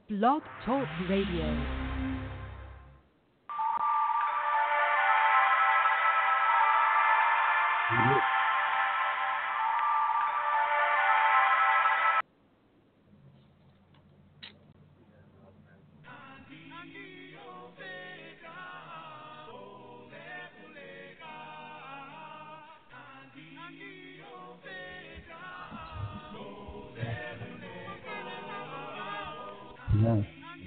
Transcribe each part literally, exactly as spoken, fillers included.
Blog Talk Radio. Yeah.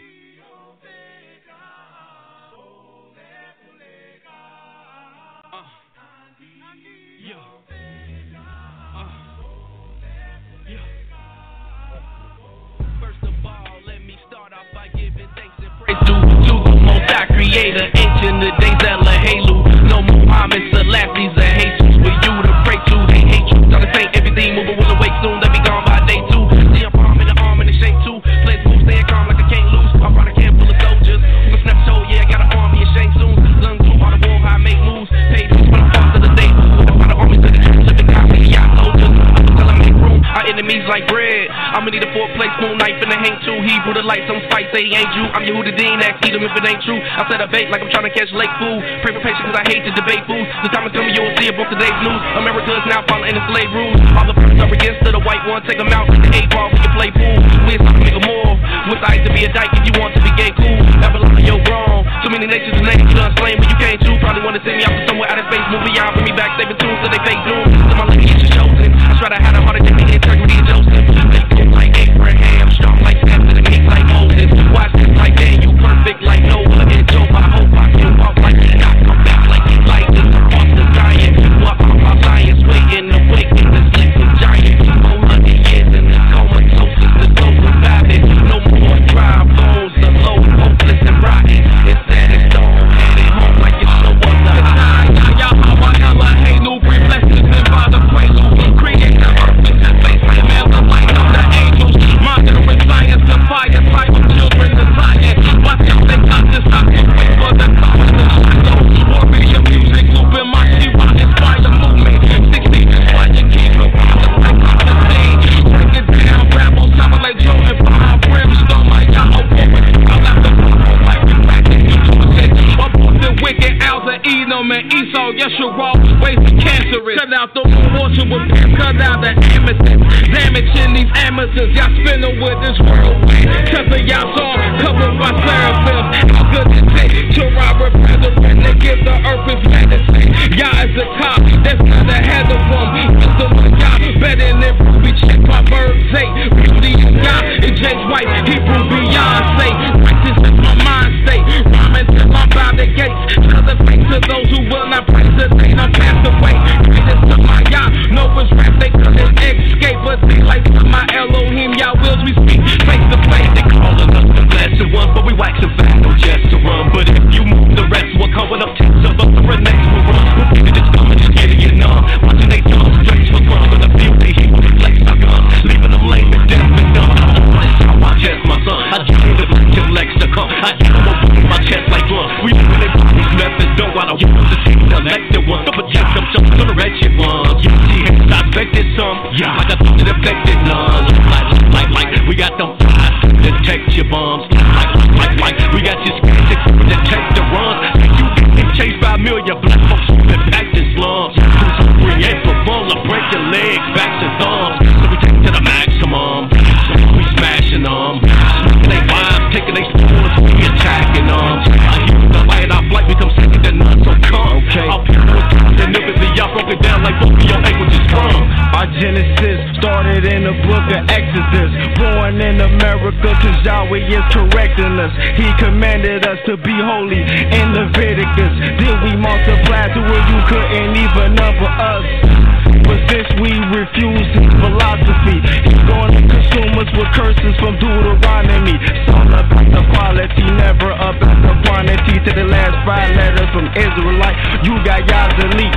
Creator, ancient the days that la Halo. No Muhammad, Selassie's a Jesus for you to pray to. They hate you, trying to say everything, moving will awake soon. Let me gone by day two. See a palm in the arm and the shape too. Play move, stay calm like I can't lose. I'm running a camp full of soldiers. I'm gonna snap the show, yeah, I got an army of shame soon. Lung through on the wall, how I make moves. Paid dues for the cost of the day. That's why the army to the truth, living copy, y'all soldiers. I'm tell them make room, our enemies like bread. I'ma need a four-plate spoon, knife, and a hang too. Hebrew the light, some spice, say he ain't you. I'm Yehuda-Dean, ask Edom if it ain't true. I set a bait like I'm trying to catch lake food. Pray for patience cause I hate to debate fools. The time is coming, you'll see it on today's news. America is now following the slave rules. All the first are against to the white one. Take them out like the eight ball, we can play pool. We're talking make a more. With eyes to be a dyke if you want to be gay cool. Babylon, you're wrong. Too many nations and names done slain, but you can't choose. Probably want to send me out to somewhere out of space. Move beyond, bring me back, saving tunes so they fake doom. So my lineage is chosen. I try to have a heart attack, integrity and Joseph. Faithful like Abraham, strong like Samson, and meek like Moses. Watch this like Daniel, perfect like Noah and Job. I hope I can walk like he got come back like he like this. Off the giant, what are my lions waiting to wake in this sleeping giant? four hundred years in this comatose, the soul surviving. No more dry bones, the low, hopeless and rotten. It's sad and stone, headed home like it's no other high. Yahweh, hey, new green blessings and by the quaalude. Create the earth with the face like man, the light of the angels. Monitoring science, the fire type of children desire. Watch out, they got this stop and wait for the cause to shadow. Orbital music looping my Shiva inspire movement. sixteen is why you keep it wild, it's like on the scene. Break it down, rabble, sounding like Jordan behind brimstone, like Yahoo woman. I'll have to put on like we back in the torture. I'm the wicked owls of Edom and Esau, Yeshua, ways to cancerous. Cut out the portion with pimp, cut out the amethyst. Damaging these amateurs, y'all spinning with this whirlwind. Cover y'all song, covered by seraphim. How good is it to rob a brethren and give the earth its medicine? Y'all is the top, that's not ahead of them. Wisdom of y'all, better than Ruby, check Proverbs eight. Beauty of God is James White, Hebrew Beyonce. Righteous is my mind state, rhyming till I'm by the gates. Tell the face to those who will not praise the day I'm passed away. Greatest of my y'all, know it's rap, they couldn't escape. But they like my Elohim, y'all wills we speak face to face. They calling us the blessed ones, but we waxing fat, no just to run. But if you move, the rest will come with up tips of us, the next will run. We'll think it's coming, just getting it numb. Watching they tongues stretch for fun, but the field they heat with the flex I gun. Leaving them lame and deaf and dumb. That's how I chest my son. I dream the black till Lex to come. I get them up in my chest like one. We moving they bodies left and don't wanna use the team, the elected one. Don't protect them, just to the wretched ones. You see him, I expected some. Yeah, like I thought it affected none. Like, like, like, we got them eyes to detect your bombs. Like, like, like, we got your skin to detect the runs. Like you get chased by a million black folks who been packed in slums. Who's hungry and for fun, I'll break your legs, backs and thumbs. So we take to the maximum. We smashing them. Smoking they wives, taking they spoons, we attacking them. I hear the light off like we come second to none, so come. Okay. I'll be with time, then live it, y'all broke it down like both of your languages from. Our Genesis started in the book of Exodus. Born in America cause Yahweh is correcting us. He commanded us to be holy in Leviticus. Then we multiplied to where you couldn't even number us. But since we refuse his philosophy, he's gonna consume us with curses from Deuteronomy. It's all about the quality, never about the quantity. To the last five letters from Israelite, you got y'all's elite.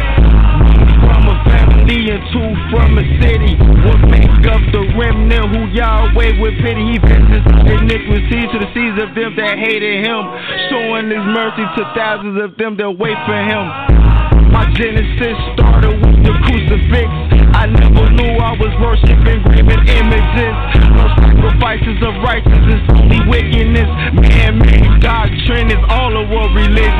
From a family and two from a city. What make up the remnant who Yahweh with pity? He vengeance iniquity to the seeds of them that hated him, showing his mercy to thousands of them that wait for him. My Genesis started with the crucifix. I never knew I was worshiping graven images. No sacrifices of righteousness, only wicked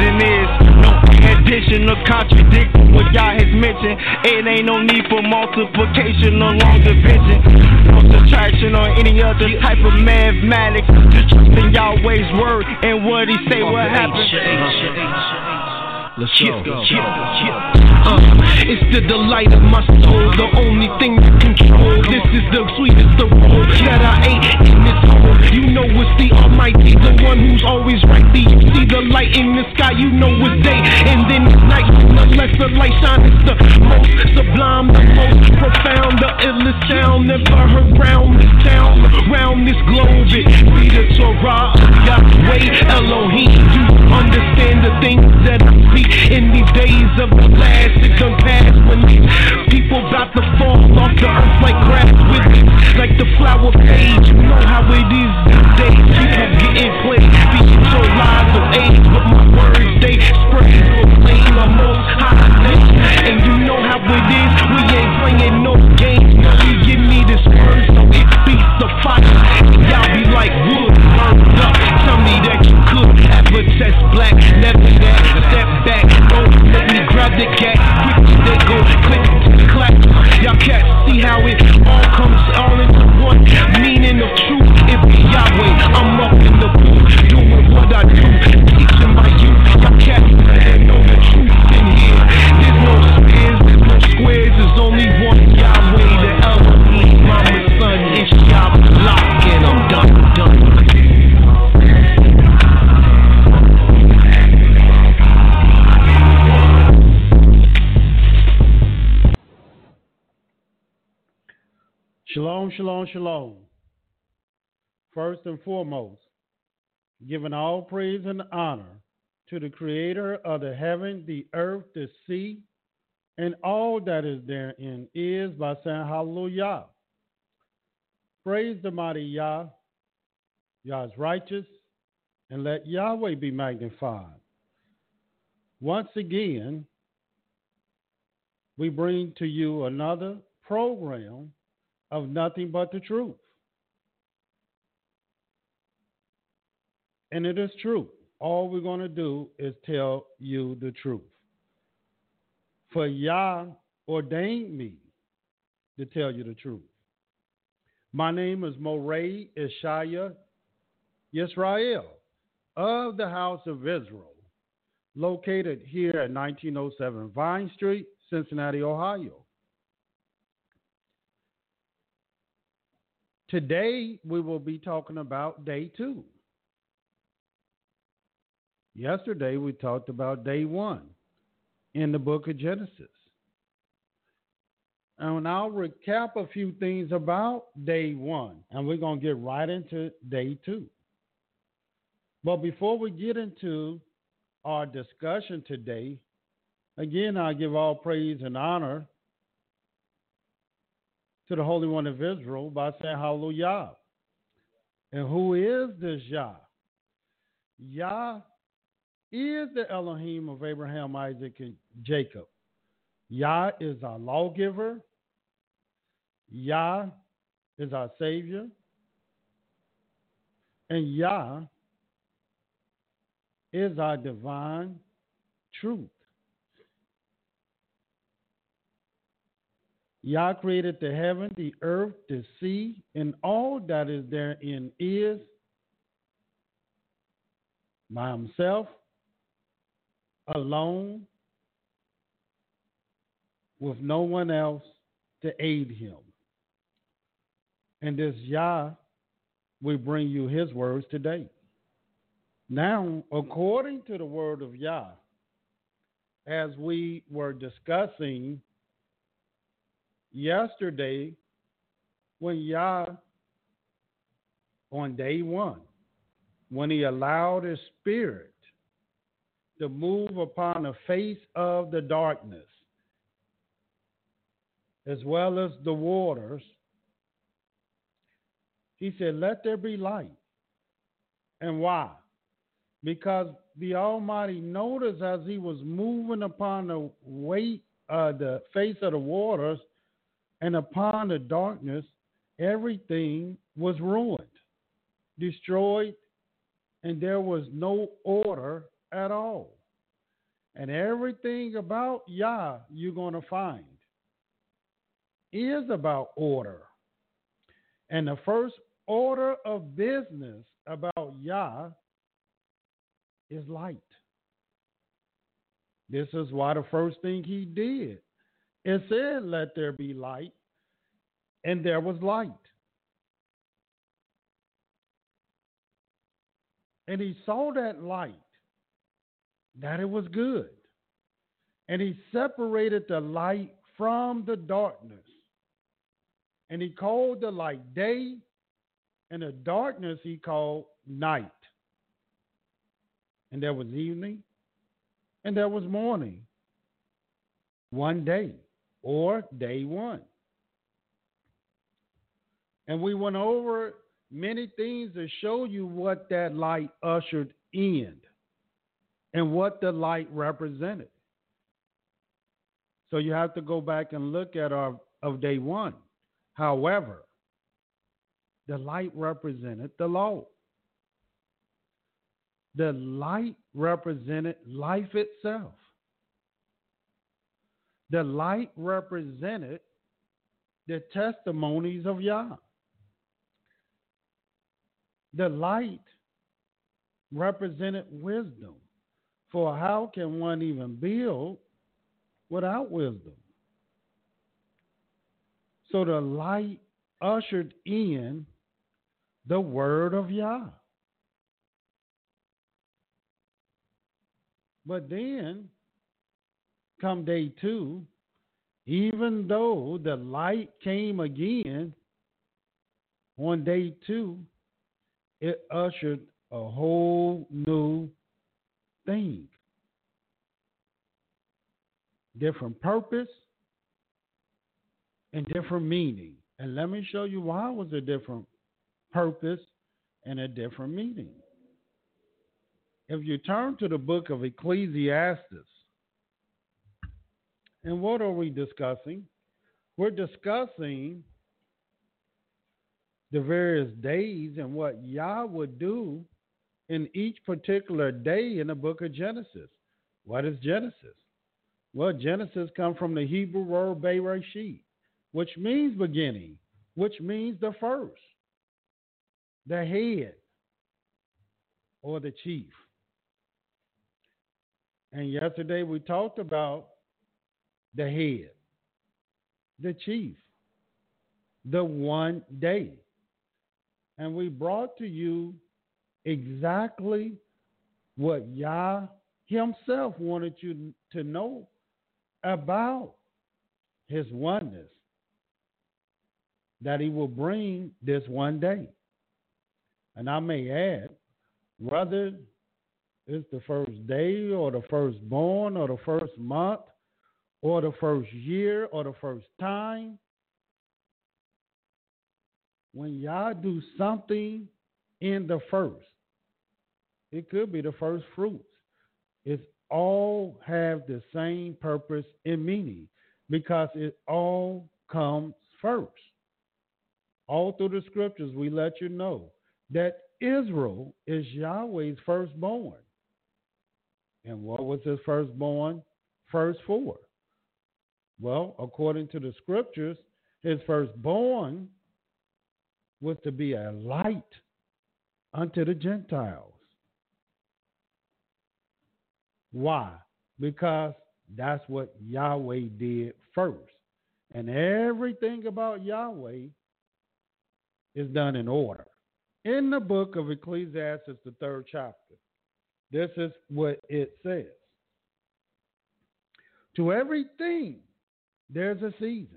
reason is no addition or contradiction what y'all has mentioned. It ain't no need for multiplication or long division, no subtraction or any other type of mathematics. Just trust in Yahweh's word and what he say will happen. Let's go. Let's go. Uh, it's the delight of my soul, the only thing that control. This is the sweetest of all that I ate in this hole. You know it's the Almighty, the one who's always right. The you see the light in the sky, you know it's day, and then it's night. The less the light shine, it's the most sublime, the most profound, the illest sound never heard round this town, round this globe. It be the Torah, Yahweh, Elohim. You understand the things that I speak in these days of the last. It done past when these people about to fall off the earth like grass with it, like the flower fade. You know how it is these days. People getting played, speaking so lies of age, but my words they spread, proclaim the most highness. And you know how it is. We ain't playing no games. No, you give me this word, so it beats the fire. Y'all be like wood burned up. Tell me that you could ever test black. Never that. Step back. Don't let me grab the cat. Quick, they go click, clap. Y'all can't see how it all comes all into one meaning of truth. It be Yahweh. I'm up in the booth doing what I do. Teaching my youth. Y'all can't know the truth in here. There's no spins, there's no squares. There's only one Yahweh, the Elohim. Mama's son is Yahweh. And I'm done, done. Shalom, shalom, shalom. First and foremost, giving all praise and honor to the creator of the heaven, the earth, the sea, and all that is therein is by saying hallelujah. Praise the mighty Yah. Yah is righteous, and let Yahweh be magnified. Once again, we bring to you another program of nothing but the truth. And it is true. All we're going to do is tell you the truth. For Yah ordained me to tell you the truth. My name is Moreh Ishaya Yisrael of the House of Israel, located here at nineteen oh seven Vine Street, Cincinnati, Ohio. Today, we will be talking about day two. Yesterday, we talked about day one in the book of Genesis. And I'll recap a few things about day one, and we're going to get right into day two. But before we get into our discussion today, again, I give all praise and honor to the Holy One of Israel by saying hallelujah. And who is this Yah? Yah is the Elohim of Abraham, Isaac, and Jacob. Yah is our lawgiver. Yah is our Savior. And Yah is our divine truth. Yah created the heaven, the earth, the sea, and all that is therein is by himself, alone, with no one else to aid him. And this Yah will bring you his words today. Now, according to the word of Yah, as we were discussing yesterday, when Yah, on day one, when he allowed his spirit to move upon the face of the darkness, as well as the waters, he said, let there be light. And why? Because the Almighty noticed as he was moving upon the weight, uh, the face of the waters, and upon the darkness, everything was ruined, destroyed, and there was no order at all. And everything about Yah you're going to find is about order. And the first order of business about Yah is light. This is why the first thing he did, it said, let there be light, and there was light. And he saw that light, that it was good. And he separated the light from the darkness. And he called the light day, and the darkness he called night. And there was evening, and there was morning. One day, or day one. And we went over many things to show you what that light ushered in and what the light represented. So you have to go back and look at our of day one. However, the light represented the law. The light represented life itself. The light represented the testimonies of Yah. The light represented wisdom. For how can one even build without wisdom? So the light ushered in the word of Yah. But then, come day two, even though the light came again on day two, it ushered a whole new thing. Different purpose and different meaning. And let me show you why it was a different purpose and a different meaning. If you turn to the book of Ecclesiastes, and what are we discussing? We're discussing the various days and what Yah would do in each particular day in the book of Genesis. What is Genesis? Well, Genesis comes from the Hebrew word Bereshit, which means beginning, which means the first, the head, or the chief. And yesterday we talked about the head, the chief, the one day. And we brought to you exactly what Yah himself wanted you to know about his oneness, that he will bring this one day. And I may add, whether it's the first day or the firstborn or the first month or the first year or the first time, when Yah do something in the first, it could be the first fruits. It all have the same purpose and meaning because it all comes first. All through the scriptures, we let you know that Israel is Yahweh's firstborn. And what was his firstborn? First for. Well, according to the scriptures, his firstborn was to be a light unto the Gentiles. Why? Because that's what Yahweh did first. And everything about Yahweh is done in order. In the book of Ecclesiastes, the third chapter, this is what it says. To everything, there's a season.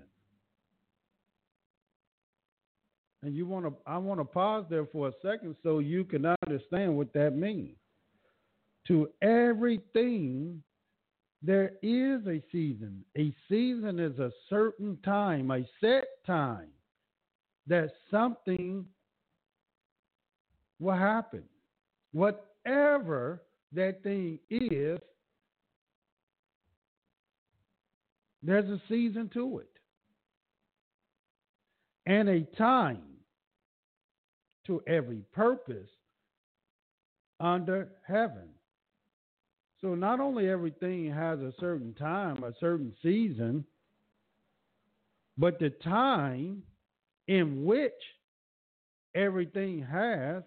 And you want to, I want to pause there for a second so you can understand what that means. To everything, there is a season. A season is a certain time, a set time that something will happen. Whatever that thing is, there's a season to it. And a time to every purpose under heaven. So not only everything has a certain time, a certain season, but the time in which everything has,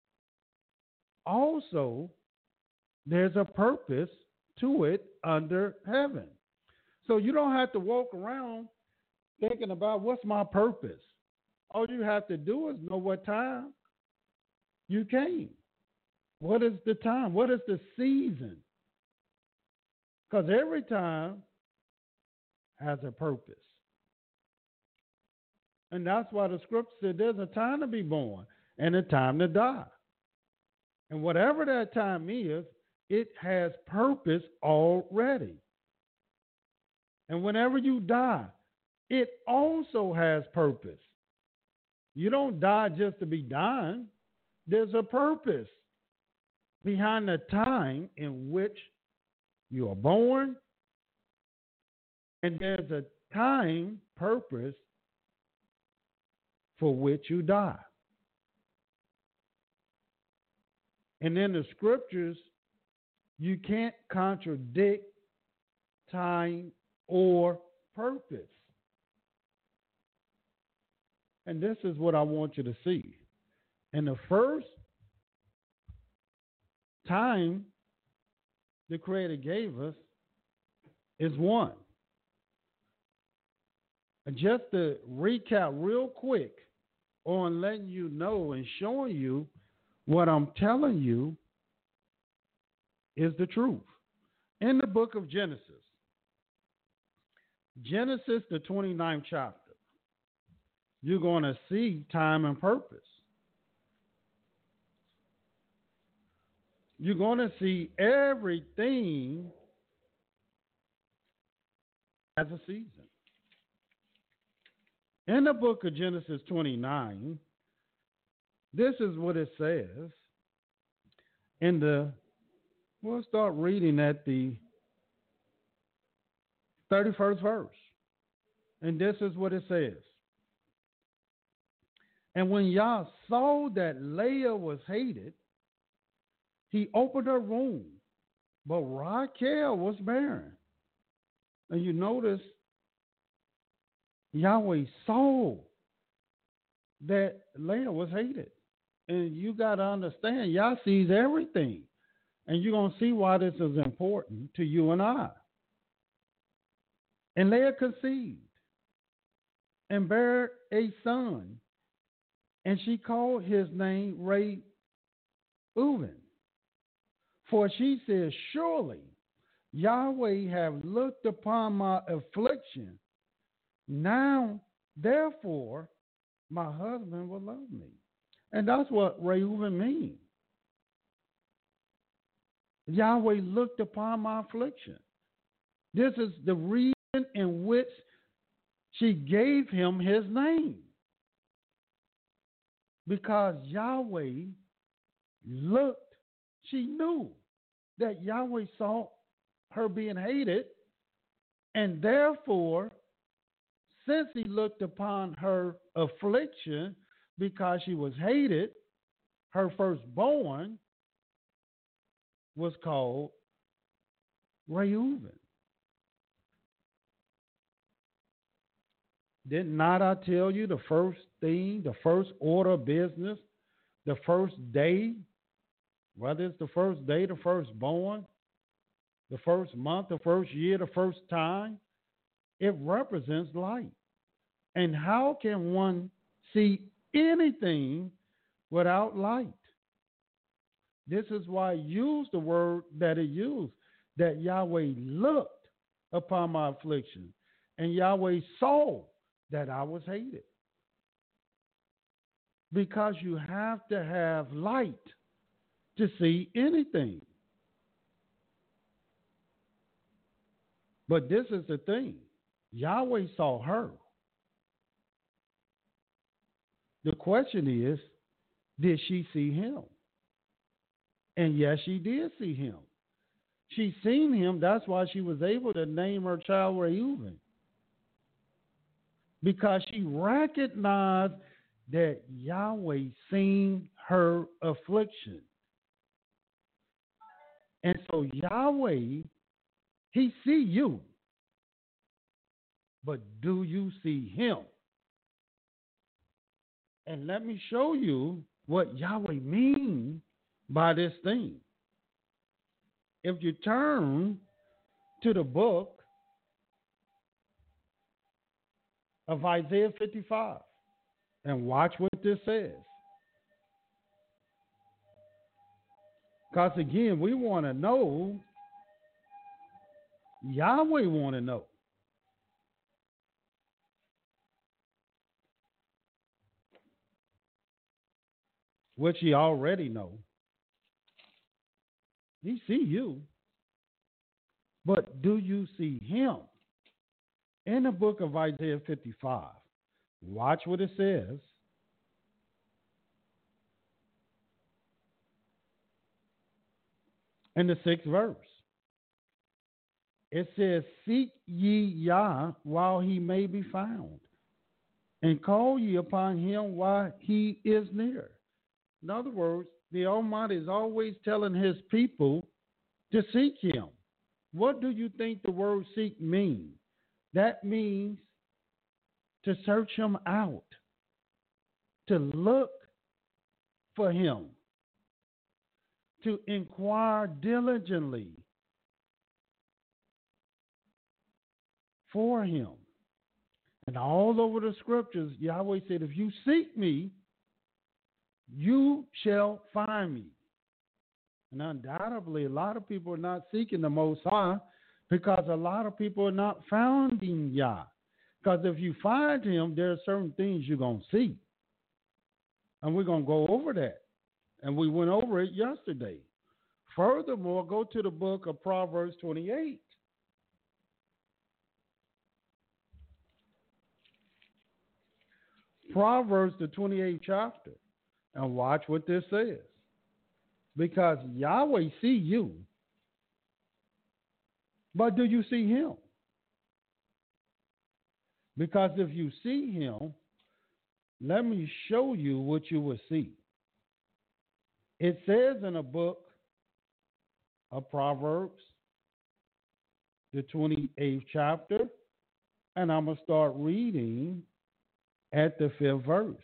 also there's a purpose to it under heaven. So you don't have to walk around thinking about what's my purpose. All you have to do is know what time you came. What is the time? What is the season? Because every time has a purpose. And that's why the scripture said there's a time to be born and a time to die. And whatever that time is, it has purpose already. And whenever you die, it also has purpose. You don't die just to be dying. There's a purpose behind the time in which you are born, and there's a time purpose for which you die. And in the scriptures, you can't contradict time or purpose. And this is what I want you to see. In the first time the Creator gave us is one. And just to recap real quick on letting you know and showing you what I'm telling you is the truth. In the book of Genesis, Genesis, the twenty-ninth chapter, you're going to see time and purpose. You're going to see everything as a season. In the book of Genesis twenty-nine, this is what it says. In the, we'll start reading at the thirty-first verse. And this is what it says. And when Yah saw that Leah was hated, he opened her womb, but Rachel was barren. And you notice Yahweh saw that Leah was hated. And you got to understand, Yah sees everything. And you're going to see why this is important to you and I. And Leah conceived and bare a son, and she called his name Reuben. For she said, surely Yahweh have looked upon my affliction. Now, therefore, my husband will love me. And that's what Reuben means. Yahweh looked upon my affliction. This is the reason in which she gave him his name. Because Yahweh looked, she knew that Yahweh saw her being hated, and therefore, since he looked upon her affliction because she was hated, her firstborn was called Reuben. Did not I tell you the first thing, the first order of business, the first day, whether it's the first day, the firstborn, the first month, the first year, the first time, it represents light. And how can one see anything without light? This is why I use the word that it used, that Yahweh looked upon my affliction, and Yahweh saw that I was hated. Because you have to have light to see anything. But this is the thing. Yahweh saw her. The question is, did she see him? And yes, she did see him. She seen him. That's why she was able to name her child Reuben. Because she recognized that Yahweh seen her affliction. And so Yahweh, he see you. But do you see him? And let me show you what Yahweh means by this thing. If you turn to the book of Isaiah fifty-five and watch what this says. Because again, we want to know, Yahweh want to know. Which he already know. He see you. But do you see him? In the book of Isaiah fifty-five, watch what it says. In the sixth verse. It says, seek ye Yah while he may be found, and call ye upon him while he is near. In other words, the Almighty is always telling his people to seek him. What do you think the word seek means? That means to search him out, to look for him, to inquire diligently for him. And all over the scriptures, Yahweh said, if you seek me, you shall find me. And undoubtedly, a lot of people are not seeking the Most High because a lot of people are not finding Yah. Because if you find him, there are certain things you're going to see. And we're going to go over that. And we went over it yesterday. Furthermore, go to the book of Proverbs twenty-eight. Proverbs, the twenty-eighth chapter. And watch what this says. Because Yahweh see you. But do you see him? Because if you see him, let me show you what you will see. It says in a book of Proverbs, the twenty-eighth chapter, and I'm going to start reading at the fifth verse.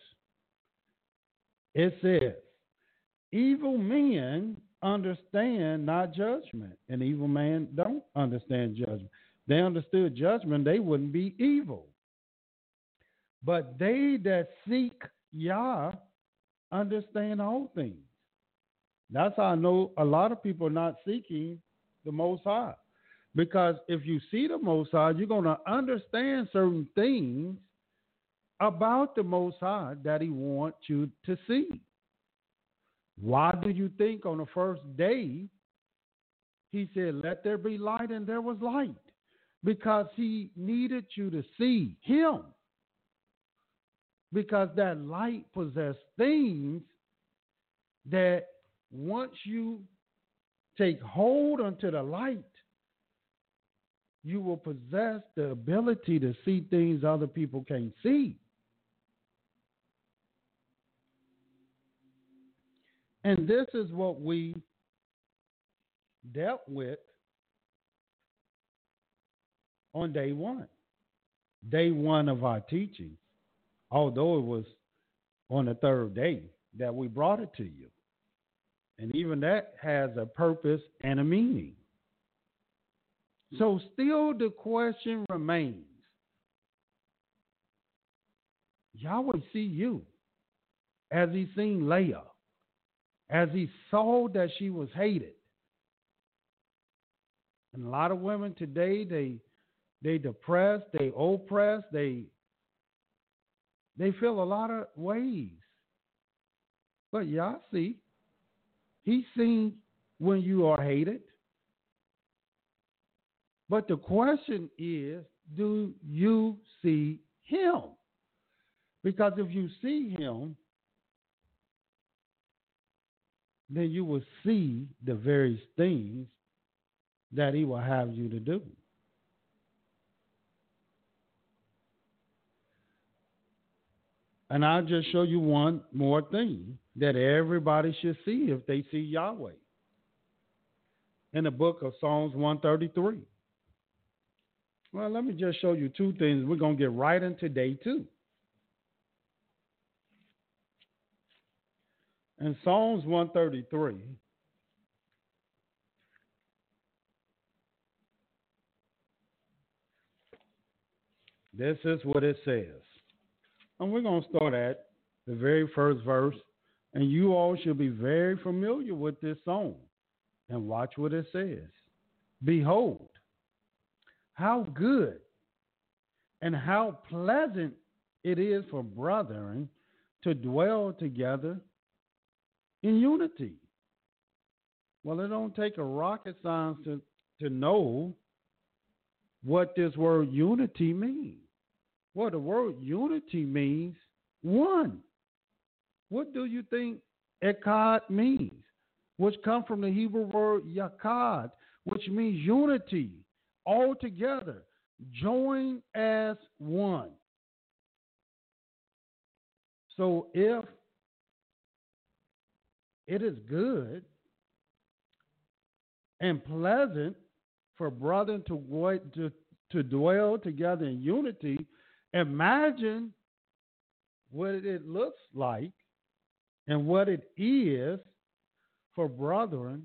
It says, evil men understand not judgment, and evil men don't understand judgment. They understood judgment, they wouldn't be evil. But they that seek Yah understand all things. That's how I know a lot of people are not seeking the Most High. Because if you see the Most High, you're going to understand certain things about the Most High that he wants you to see. Why do you think on the first day he said, let there be light, and there was light? Because he needed you to see him. Because that light possessed things that once you take hold unto the light, you will possess the ability to see things other people can't see. And this is what we dealt with on day one. Day one of our teaching. Although it was on the third day that we brought it to you. And even that has a purpose and a meaning. So still the question remains. Yahweh see you as he seen Leah. As he saw that she was hated. And a lot of women today, they they depressed, they oppressed, they they feel a lot of ways. But y'all see, he's seen when you are hated. But the question is, do you see him? Because if you see him, then you will see the various things that he will have you to do. And I'll just show you one more thing that everybody should see if they see Yahweh. in the book of Psalms one thirty-three. Well, let me just show you two things. We're going to get right into day two. In Psalms one thirty-three, this is what it says. And we're going to start at the very first verse. And you all should be very familiar with this song. And watch what it says. Behold, how good and how pleasant it is for brethren to dwell together in unity. Well, it don't take a rocket science to, to know what this word unity means. Well, the word unity means one. What do you think echad means? Which comes from the Hebrew word yakad, which means unity, all together, join as one. So if it is good and pleasant for brethren to, to, to dwell together in unity, imagine what it looks like and what it is for brethren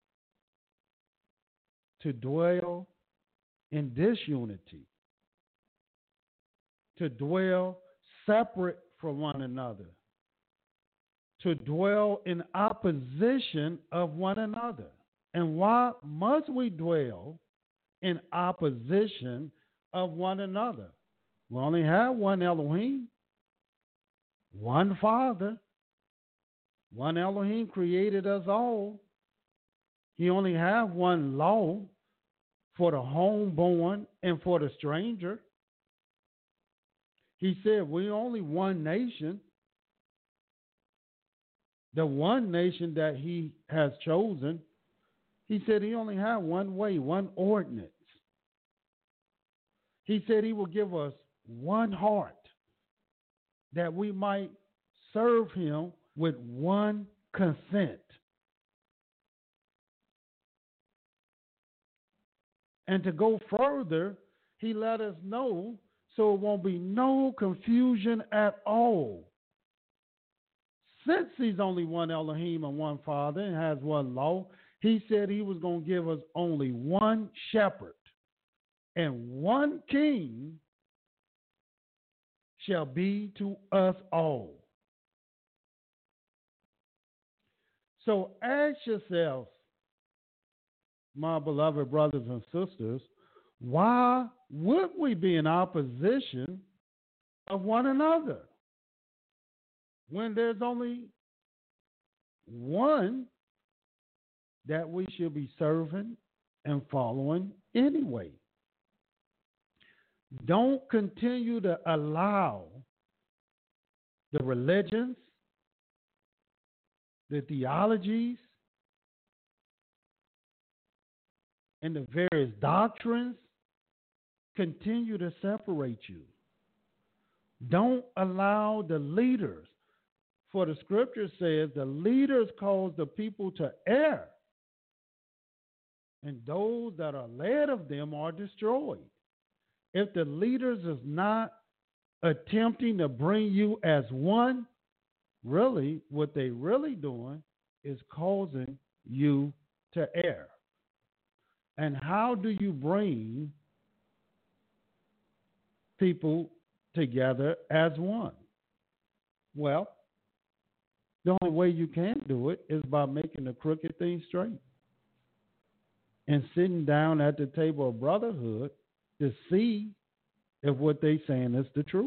to dwell in disunity, to dwell separate from one another, to dwell in opposition of one another. And why must we dwell in opposition of one another? We only have one Elohim, one Father. One Elohim created us all. He only have one law for the homeborn and for the stranger. He said we only one nation. The one nation that he has chosen, he said he only had one way, one ordinance. He said he will give us one heart that we might serve him with one consent. And to go further, he let us know so it won't be no confusion at all. Since he's only one Elohim and one Father and has one law, he said he was going to give us only one shepherd and one king shall be to us all. So ask yourself, my beloved brothers and sisters, why would we be in opposition of one another when there's only one that we should be serving and following anyway? Don't continue to allow the religions, the theologies, and the various doctrines continue to separate you. Don't allow the leaders, for the scripture says the leaders cause the people to err, and those that are led of them are destroyed. If the leaders is not attempting to bring you as one, really, what they really doing is causing you to err. And how do you bring people together as one? Well, the only way you can do it is by making the crooked thing straight and sitting down at the table of brotherhood to see if what they saying is the truth.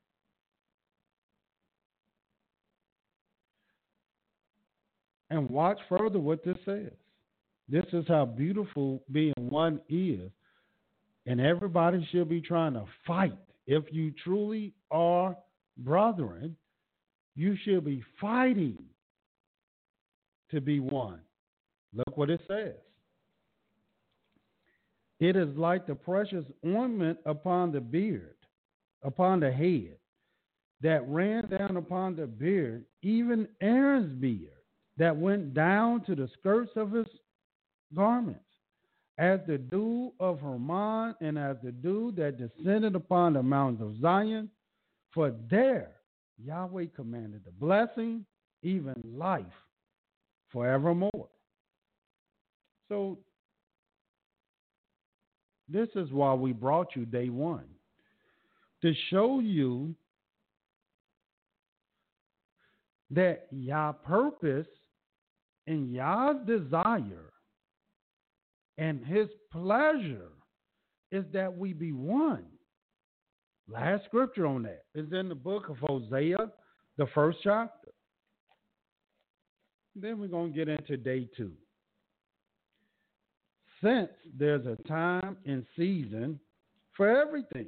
And watch further what this says. This is how beautiful being one is. And everybody should be trying to fight. If you truly are brethren, you should be fighting to be one. Look what it says. It is like the precious ornament upon the beard, upon the head, that ran down upon the beard, even Aaron's beard, that went down to the skirts of his garments, as the dew of Hermon, and as the dew that descended upon the mountains of Zion. For there Yahweh commanded the blessing, even life forevermore. So this is why we brought you day one, to show you that Yah's purpose and Yah's desire and his pleasure is that we be one. Last scripture on that is in the book of Hosea, the first chapter. Then we're going to get into day two. Since there's a time and season for everything.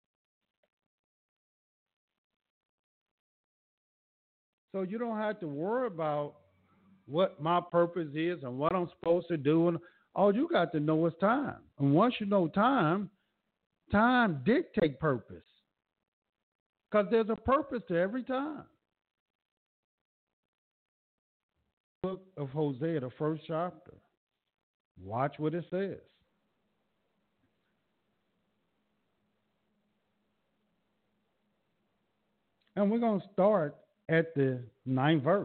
So you don't have to worry about what my purpose is and what I'm supposed to do. And all you got to know is time. And once you know time, time dictates purpose. Because there's a purpose to every time. Book of Hosea, the first chapter. Watch what it says. And we're going to start at the ninth verse.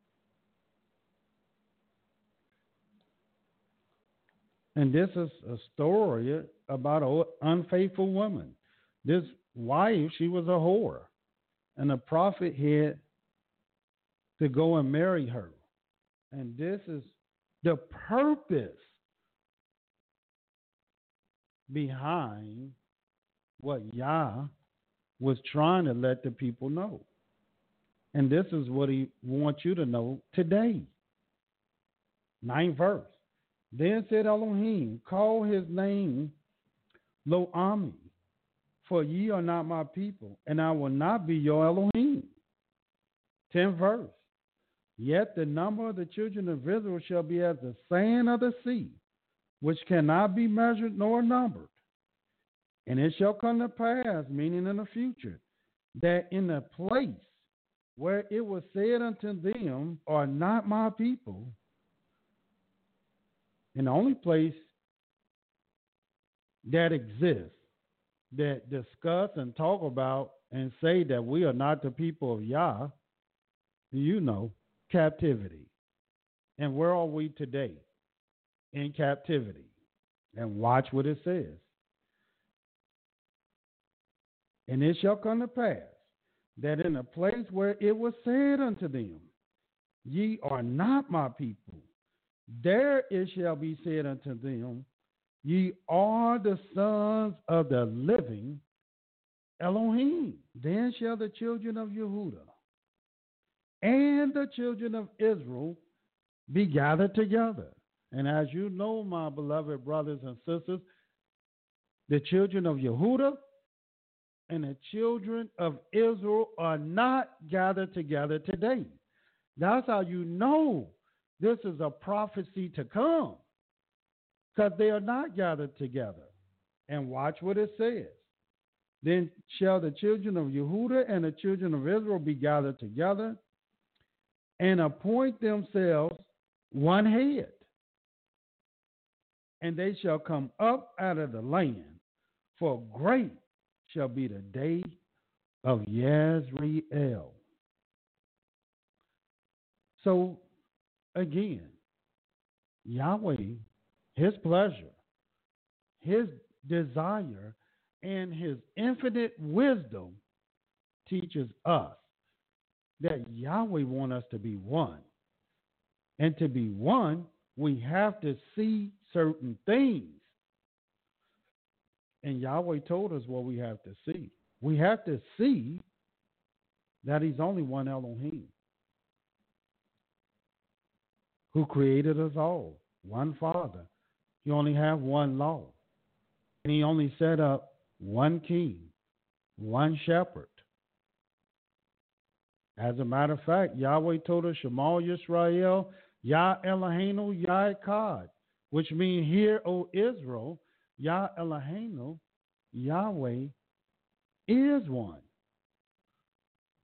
And this is a story about an unfaithful woman. This wife, she was a whore. And the prophet had to go and marry her. And this is the purpose behind what Yah was trying to let the people know. And this is what he wants you to know today. Ninth verse. Then said Elohim, call his name Lo-Ami, for ye are not my people, and I will not be your Elohim. Tenth verse. Yet the number of the children of Israel shall be as the sand of the sea, which cannot be measured nor numbered. And it shall come to pass, meaning in the future, that in the place where it was said unto them, are not my people, and the only place that exists that discuss and talk about and say that we are not the people of Yah, you know, captivity. And where are we today? In captivity. And watch what it says. And it shall come to pass that in a place where it was said unto them, ye are not my people, there it shall be said unto them, ye are the sons of the living Elohim. Then shall the children of Yehudah and the children of Israel be gathered together. And as you know, my beloved brothers and sisters, the children of Yehudah and the children of Israel are not gathered together today. That's how you know this is a prophecy to come, because they are not gathered together. And watch what it says. Then shall the children of Yehudah and the children of Israel be gathered together and appoint themselves one head. And they shall come up out of the land, for great shall be the day of Yezreel. So, again, Yahweh, his pleasure, his desire, and his infinite wisdom teaches us that Yahweh wants us to be one. And to be one, we have to see certain things. And Yahweh told us what we have to see. We have to see that he's only one Elohim, who created us all, one Father. He only have one law. And he only set up one king, one shepherd. As a matter of fact, Yahweh told us, Shema Yisrael, Yah Eloheinu, Yah Echad, which means, hear, O Israel, Yah Eloheinu, Yahweh is one.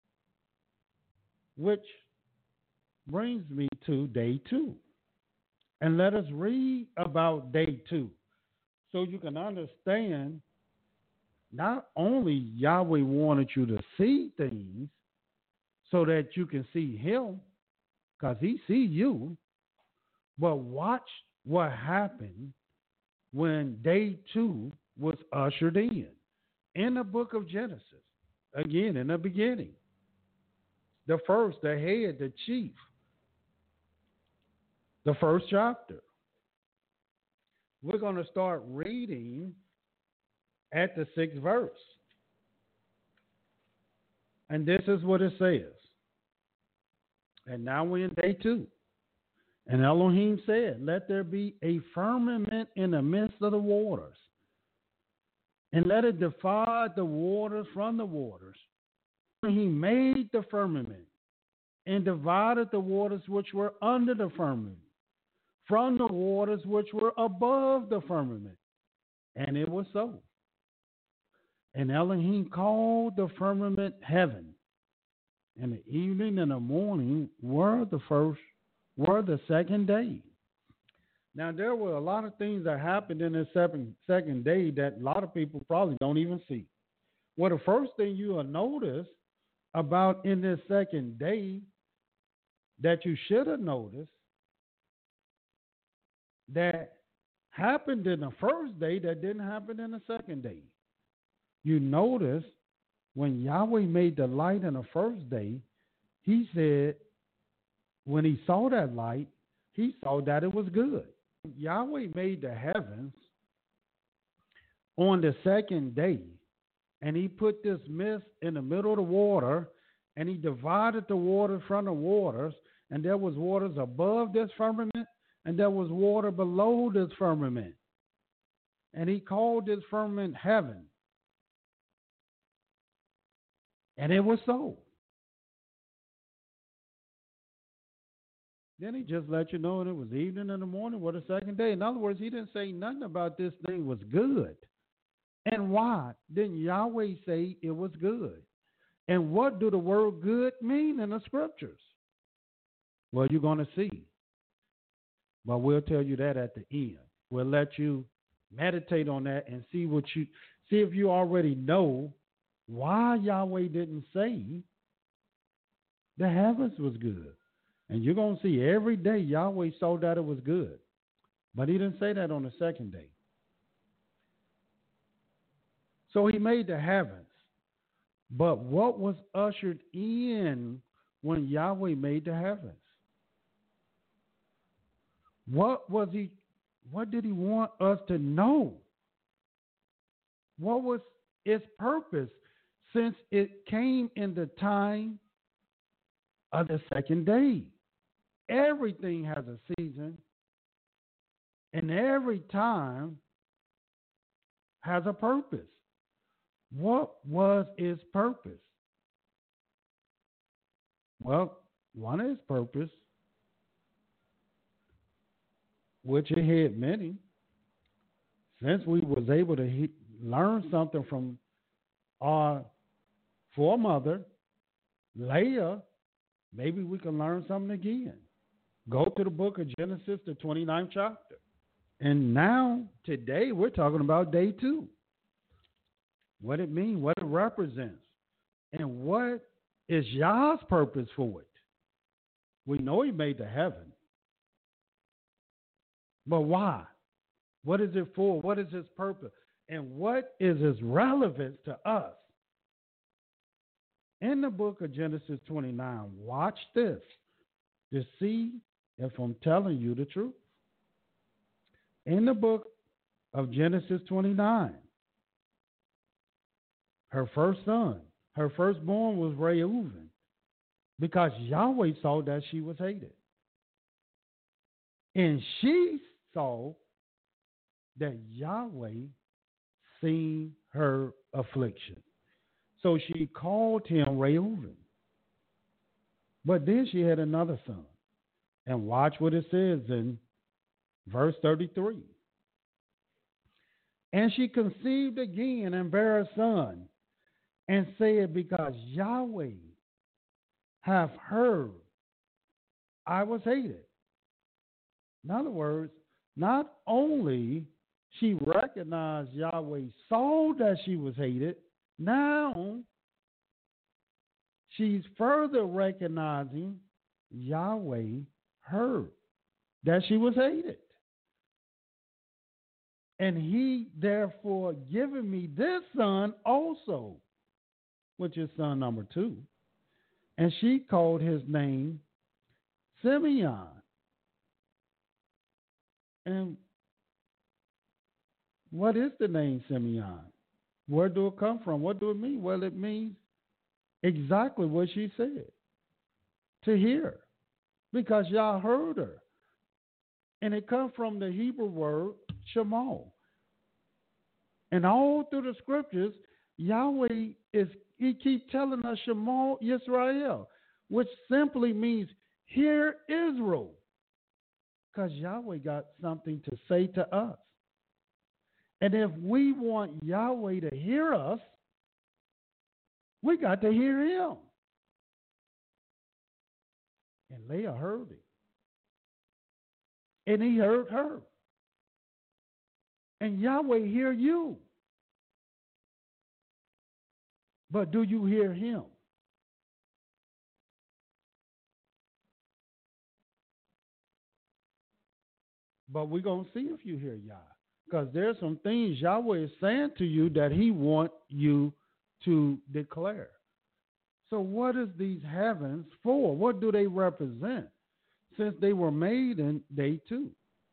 Which brings me to day two. And let us read about day two so you can understand not only Yahweh wanted you to see things so that you can see him, because he see you, but watch what happened when day two was ushered in. In the book of Genesis, again, in the beginning, the first, the head, the chief, the first chapter. We're going to start reading at the sixth verse. And this is what it says. And now we're in day two. And Elohim said, let there be a firmament in the midst of the waters, and let it divide the waters from the waters. And he made the firmament and divided the waters which were under the firmament from the waters which were above the firmament. And it was so. And Elohim called the firmament heaven. And the evening and the morning were the first, were the second day. Now, there were a lot of things that happened in the second, second day that a lot of people probably don't even see. Well, the first thing you will notice about in this second day that you should have noticed that happened in the first day that didn't happen in the second day. You notice when Yahweh made the light in the first day, he said when he saw that light, he saw that it was good. Yahweh made the heavens on the second day, and he put this mist in the middle of the water, and he divided the waters from the waters, and there was waters above this firmament, and there was water below this firmament. And he called this firmament heaven. And it was so. Then he just let you know, and it was evening and the morning or the second day. In other words, he didn't say nothing about this thing was good. And why didn't Yahweh say it was good? And what do the word good mean in the scriptures? Well, you're going to see. But we'll tell you that at the end. We'll let you meditate on that and see what you see if you already know why Yahweh didn't say the heavens was good. And you're going to see every day Yahweh saw that it was good. But he didn't say that on the second day. So he made the heavens. But what was ushered in when Yahweh made the heavens? What was he, what did he want us to know? What was its purpose since it came in the time of the second day? Everything has a season, and every time has a purpose. What was its purpose? Well, one of its purpose, which it had many, since we was able to he- learn something from our foremother, Leah, maybe we can learn something again. Go to the book of Genesis, the twenty-ninth chapter. And now, today, we're talking about day two. What it means, what it represents, and what is Yah's purpose for it. We know he made the heaven. But why? What is it for? What is its purpose? And what is its relevance to us? In the book of Genesis twenty-nine, watch this to see if I'm telling you the truth. In the book of Genesis twenty-nine, her first son, her firstborn was Reuben, because Yahweh saw that she was hated. And she saw that Yahweh seen her affliction. So she called him Reuben. But then she had another son. And watch what it says in verse thirty-three. And she conceived again and bare a son, and said, because Yahweh hath heard I was hated. In other words, not only she recognized Yahweh saw that she was hated, now she's further recognizing Yahweh heard that she was hated. And he therefore given me this son also, which is son number two. And she called his name Simeon. And what is the name Simeon? Where do it come from? What do it mean? Well, it means exactly what she said, to hear, because y'all heard her. And it comes from the Hebrew word Shema. And all through the scriptures, Yahweh is, he keeps telling us Shema Yisrael, which simply means hear Israel. Because Yahweh got something to say to us. And if we want Yahweh to hear us, we got to hear him. And Leah heard it. And he heard her. And Yahweh hear you. But do you hear him? But we're going to see if you hear Yah. Because there's some things Yahweh is saying to you that he wants you to declare. So what is these heavens for? What do they represent? Since they were made in day two.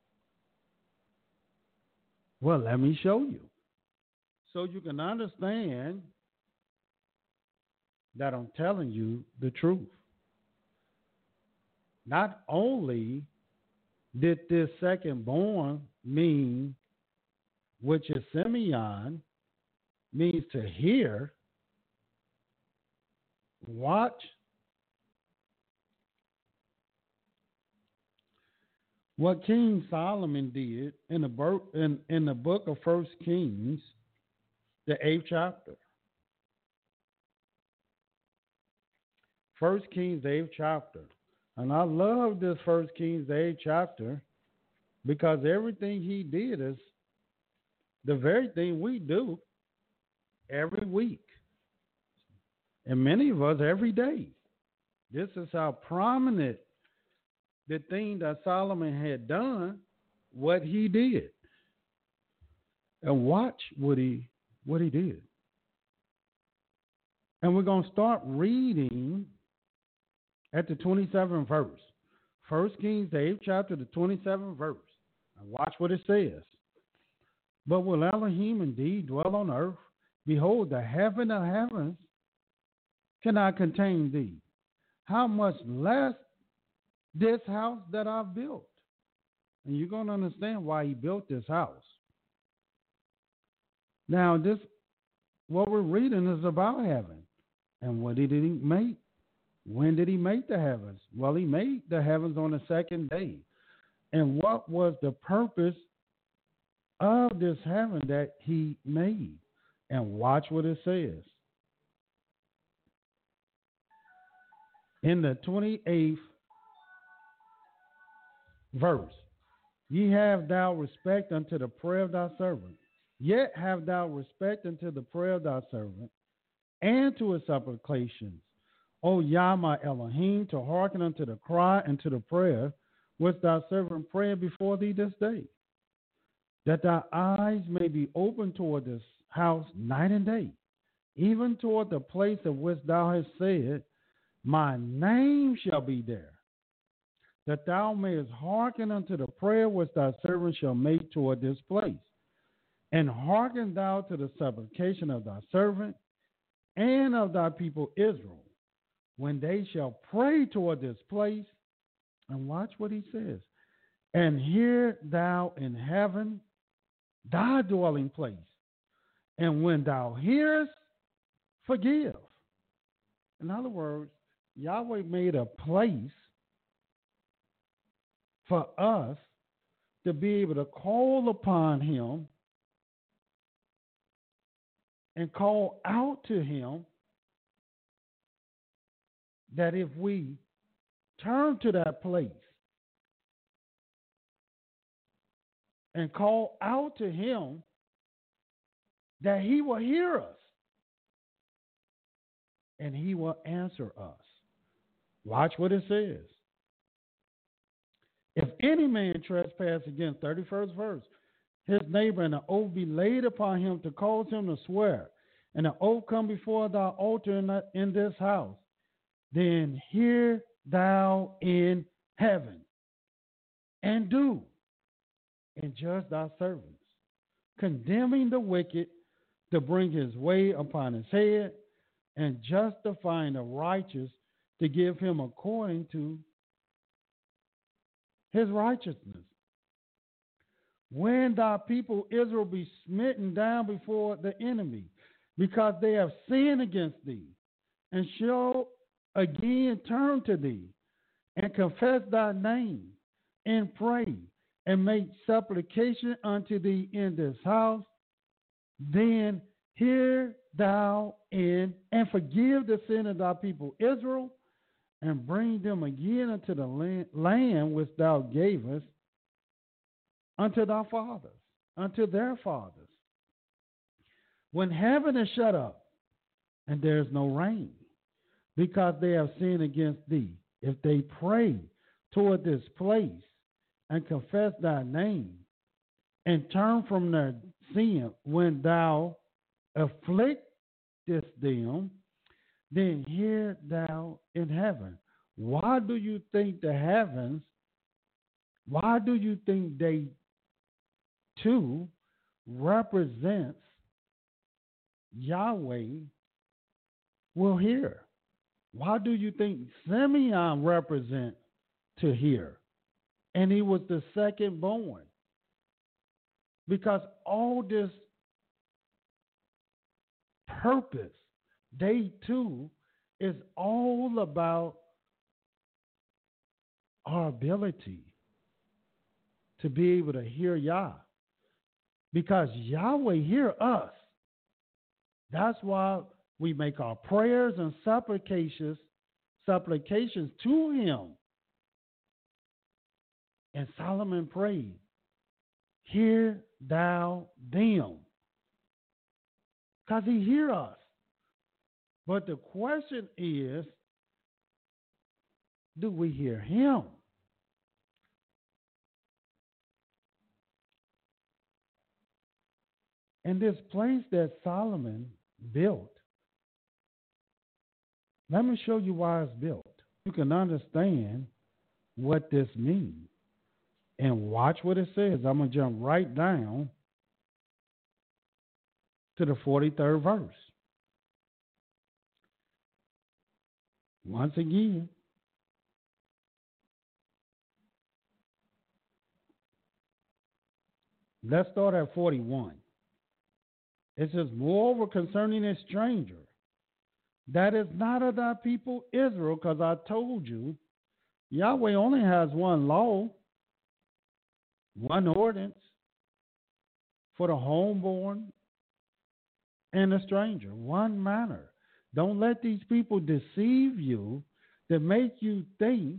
Well, let me show you. So you can understand that I'm telling you the truth. Not only did this second born mean, which is Simeon, means to hear, watch, what King Solomon did in the, book, in, in the book of First Kings, the eighth chapter. First Kings, the eighth chapter. And I love this First Kings, the eighth chapter, because everything he did is the very thing we do every week. And many of us every day. This is how prominent the thing that Solomon had done, what he did. And watch what he what he did. And we're going to start reading at the twenty-seventh verse. First Kings, the eighth chapter, the twenty-seventh verse. And watch what it says. But will Elohim indeed dwell on earth? Behold, the heaven of heavens cannot contain thee. How much less this house that I've built? And you're going to understand why he built this house. Now, this, what we're reading is about heaven. And what did he make? When did he make the heavens? Well, he made the heavens on the second day. And what was the purpose of this heaven that he made? And watch what it says. In the twenty-eighth verse, ye have thou respect unto the prayer of thy servant, yet have thou respect unto the prayer of thy servant, and to his supplications, O Yah my Elohim, to hearken unto the cry and to the prayer which thy servant prayed before thee this day, that thy eyes may be open toward this house night and day, even toward the place of which thou hast said, my name shall be there, that thou mayest hearken unto the prayer which thy servant shall make toward this place. And hearken thou to the supplication of thy servant and of thy people Israel, when they shall pray toward this place. And watch what he says. And hear thou in heaven thy dwelling place. And when thou hearest, forgive. In other words, Yahweh made a place for us to be able to call upon him and call out to him, that if we turn to that place and call out to him, that he will hear us and he will answer us. Watch what it says. If any man trespass against, thirty-first verse, his neighbor, and an oath be laid upon him to cause him to swear, and an oath come before thy altar in, the, in this house, then hear thou in heaven, and do, and judge thy servants, condemning the wicked to bring his way upon his head, and justifying the righteous to give him according to his righteousness. When thy people Israel be smitten down before the enemy, because they have sinned against thee, and shall again turn to thee, and confess thy name, and pray, and make supplication unto thee in this house, then hear thou in and forgive the sin of thy people Israel, and bring them again unto the land, land which thou gavest unto thy fathers, unto their fathers. When heaven is shut up, and there is no rain, because they have sinned against thee, if they pray toward this place, and confess thy name, and turn from their sin when thou afflictest them, then hear thou in heaven. Why do you think the heavens, why do you think they too represents Yahweh will hear? Why do you think Simeon represent to hear? And he was the second born. Because all this purpose, day two, is all about our ability to be able to hear Yah. Because Yahweh hear us. That's why we make our prayers and supplications, supplications to him. And Solomon prayed, hear thou them. Because he hear us. But the question is, do we hear him? And this place that Solomon built, let me show you why it's built. You can understand what this means. And watch what it says. I'm going to jump right down to the forty-third verse. Once again, let's start at forty-one. It says, moreover, concerning a stranger, that is not of thy people Israel, because I told you, Yahweh only has one law, one ordinance for the homeborn and the stranger, one manner. Don't let these people deceive you to make you think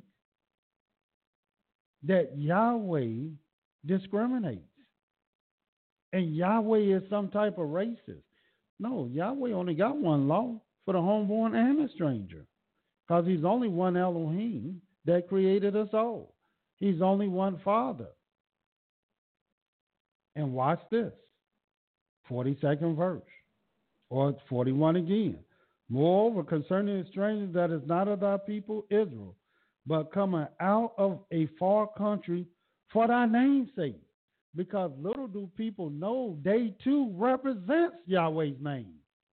that Yahweh discriminates and Yahweh is some type of racist. No, Yahweh only got one law for the homeborn and the stranger, because he's only one Elohim that created us all. He's only one Father. And watch this, forty-second verse, or forty-one again. Moreover, concerning the stranger that is not of thy people Israel, but coming out of a far country for thy name's sake. Because little do people know, they too represents Yahweh's name.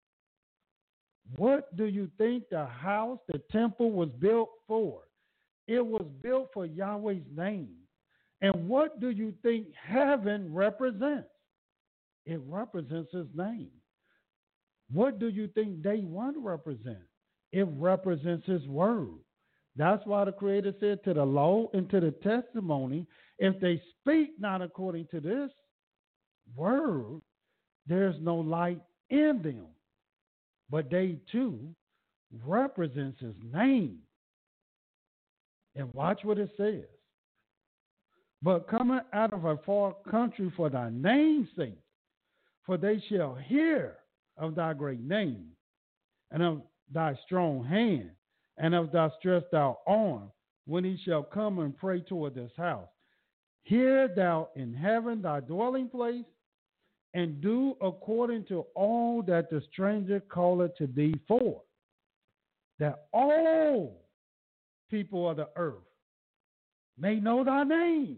What do you think the house, the temple was built for? It was built for Yahweh's name. And what do you think heaven represents? It represents his name. What do you think day one represents? It represents his word. That's why the Creator said, to the law and to the testimony, if they speak not according to this word, there's no light in them. But they too represents his name. And watch what it says. but coming out of a far country for thy name's sake, for they shall hear of thy great name, and of thy strong hand, and of thy stretched out arm, when he shall come and pray toward this house. Hear thou in heaven thy dwelling place, and do according to all that the stranger calleth to thee for, that all people of the earth may know thy name.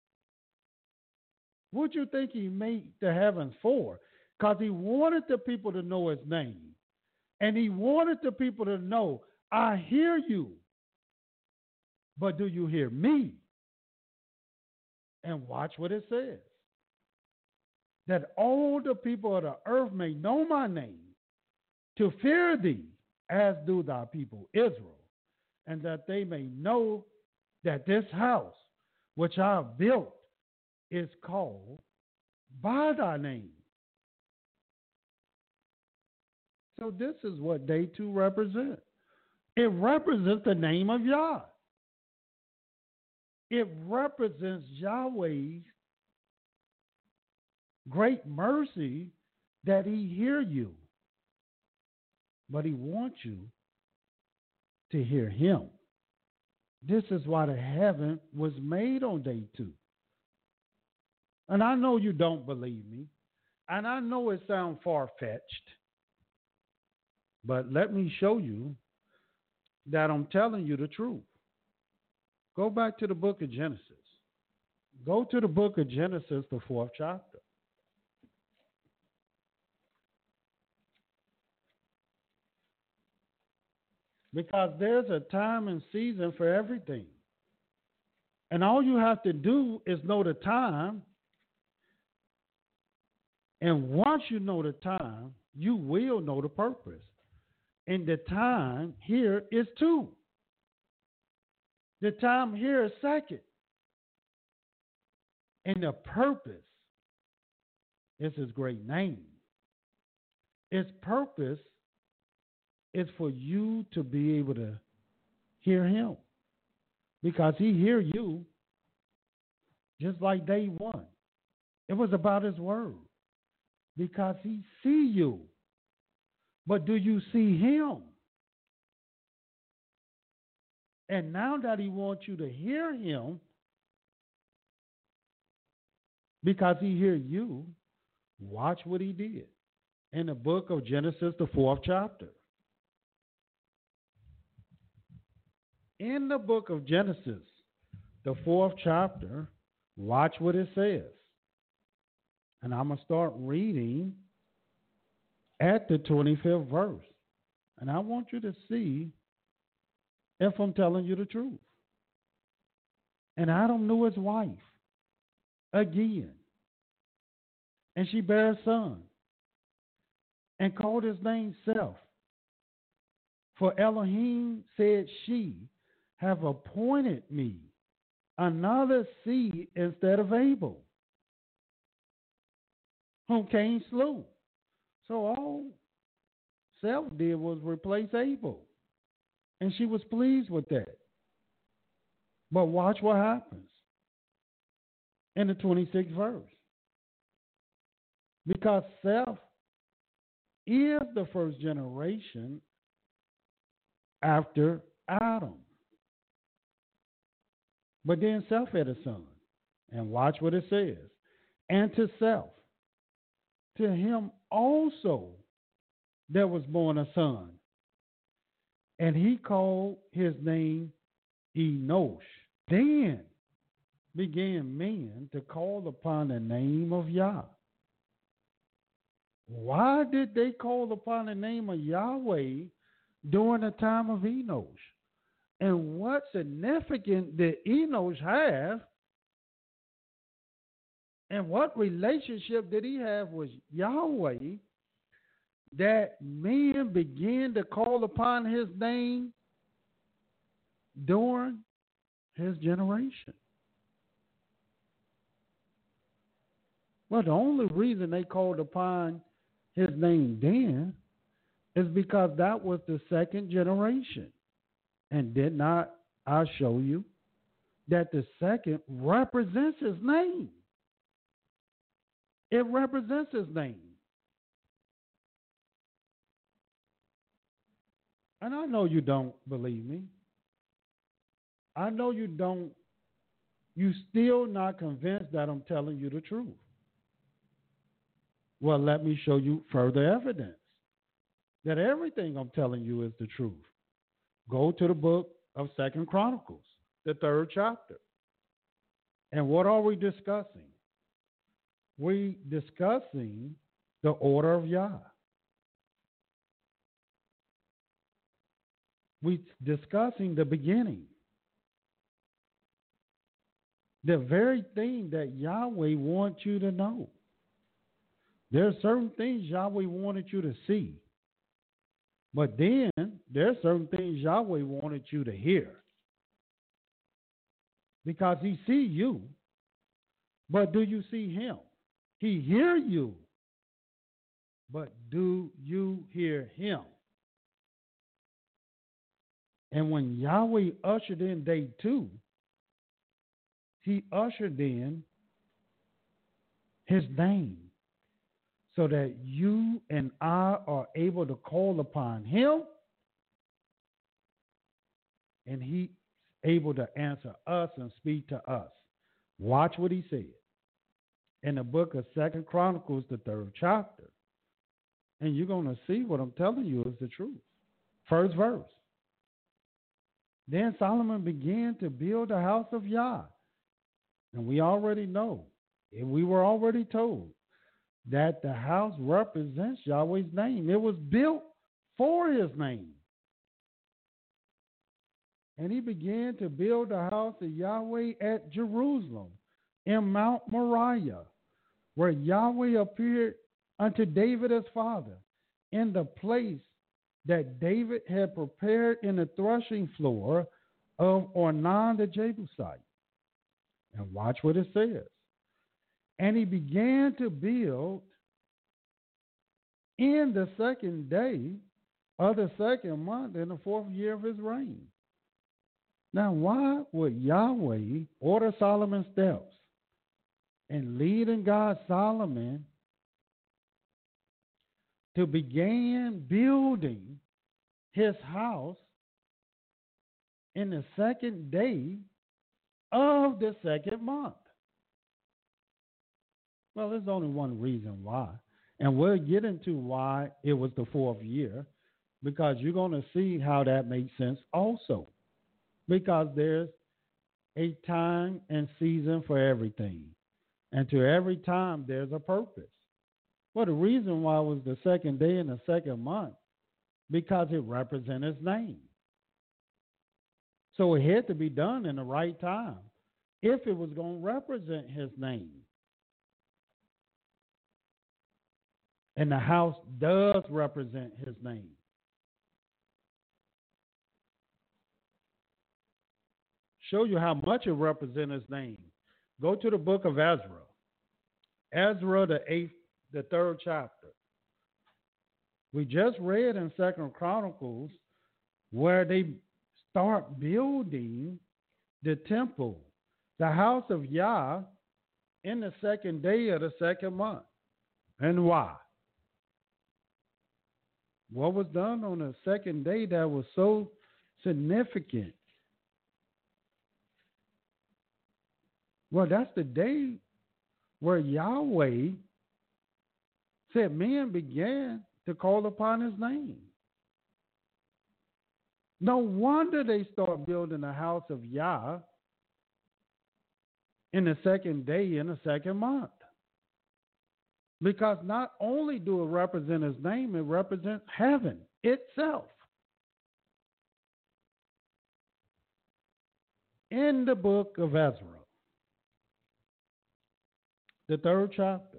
What do you think he made the heavens for? Because he wanted the people to know his name. And he wanted the people to know, I hear you, but do you hear me? And watch what it says. That all the people of the earth may know my name, to fear thee, as do thy people Israel, and that they may know that this house which I have built is called by thy name. So this is what day two represents. It represents the name of Yah. It represents Yahweh's great mercy that he hear you. But he wants you to hear him. This is why the heaven was made on day two. And I know you don't believe me. And I know it sounds far-fetched. But let me show you that I'm telling you the truth. Go back to the book of Genesis. Go to the book of Genesis, the fourth chapter. Because there's a time and season for everything. And all you have to do is know the time. And once you know the time, you will know the purpose. And the time here is two. The time here is second. And the purpose is his great name. Its purpose is for you to be able to hear him. Because he hear you just like day one. It was about his word. Because he see you. But do you see him? And now that he wants you to hear him, because he hear you, watch what he did. In the book of Genesis, the fourth chapter. In the book of Genesis, the fourth chapter, watch what it says. And I'm going to start reading at the twenty-fifth verse. And I want you to see if I'm telling you the truth. And Adam knew his wife again. And she bare a son and called his name Seth. For Elohim said, she have appointed me another seed instead of Abel, whom Cain slew. So all Seth did was replace Abel. And she was pleased with that. But watch what happens in the twenty-sixth verse. Because Seth is the first generation after Adam. But then Seth had a son. And watch what it says. And to Seth, to him also there was born a son. And he called his name Enosh. Then began men to call upon the name of Yah. Why did they call upon the name of Yahweh during the time of Enosh? And what significance did Enosh have? And what relationship did he have with Yahweh that men began to call upon his name during his generation? Well, the only reason they called upon his name then is because that was the second generation. And did not I show you that the second represents his name. It represents his name. And I know you don't believe me. I know you don't, you still not convinced that I'm telling you the truth. Well, let me show you further evidence that everything I'm telling you is the truth. Go to the book of Second Chronicles, the third chapter. And what are we discussing? We discussing the order of Yah. We discussing the beginning. The very thing that Yahweh wants you to know. There are certain things Yahweh wanted you to see. But then there are certain things Yahweh wanted you to hear. Because he see you, but do you see him? He hear you, but do you hear him? And when Yahweh ushered in day two, he ushered in his name so that you and I are able to call upon him, and he's able to answer us and speak to us. Watch what he said in the book of Second Chronicles, the third chapter. And you're going to see what I'm telling you is the truth. First verse. Then Solomon began to build the house of Yah. And we already know, and we were already told, that the house represents Yahweh's name. It was built for his name. And he began to build the house of Yahweh at Jerusalem, in Mount Moriah, where Yahweh appeared unto David his father, in the place that David had prepared in the threshing floor of Ornan the Jebusite. And watch what it says. And he began to build in the second day of the second month in the fourth year of his reign. Now, why would Yahweh order Solomon's steps and leading God Solomon to begin building his house in the second day of the second month? Well, there's only one reason why. And we'll get into why it was the fourth year, because you're going to see how that makes sense also. Because there's a time and season for everything. And to every time, there's a purpose. Well, the reason why it was the second day in the second month, because it represents his name. So it had to be done in the right time if it was going to represent his name. And the house does represent his name. Show you how much it represents his name. Go to the book of Ezra. Ezra, the eighth, the third chapter. We just read in Second Chronicles where they start building the temple, the house of Yah, in the second day of the second month. And why? What was done on the second day that was so significant? Well, that's the day where Yahweh said men began to call upon his name. No wonder they start building the house of Yah in the second day in the second month. Because not only do it represent his name, it represents heaven itself. In the book of Ezra, the third chapter,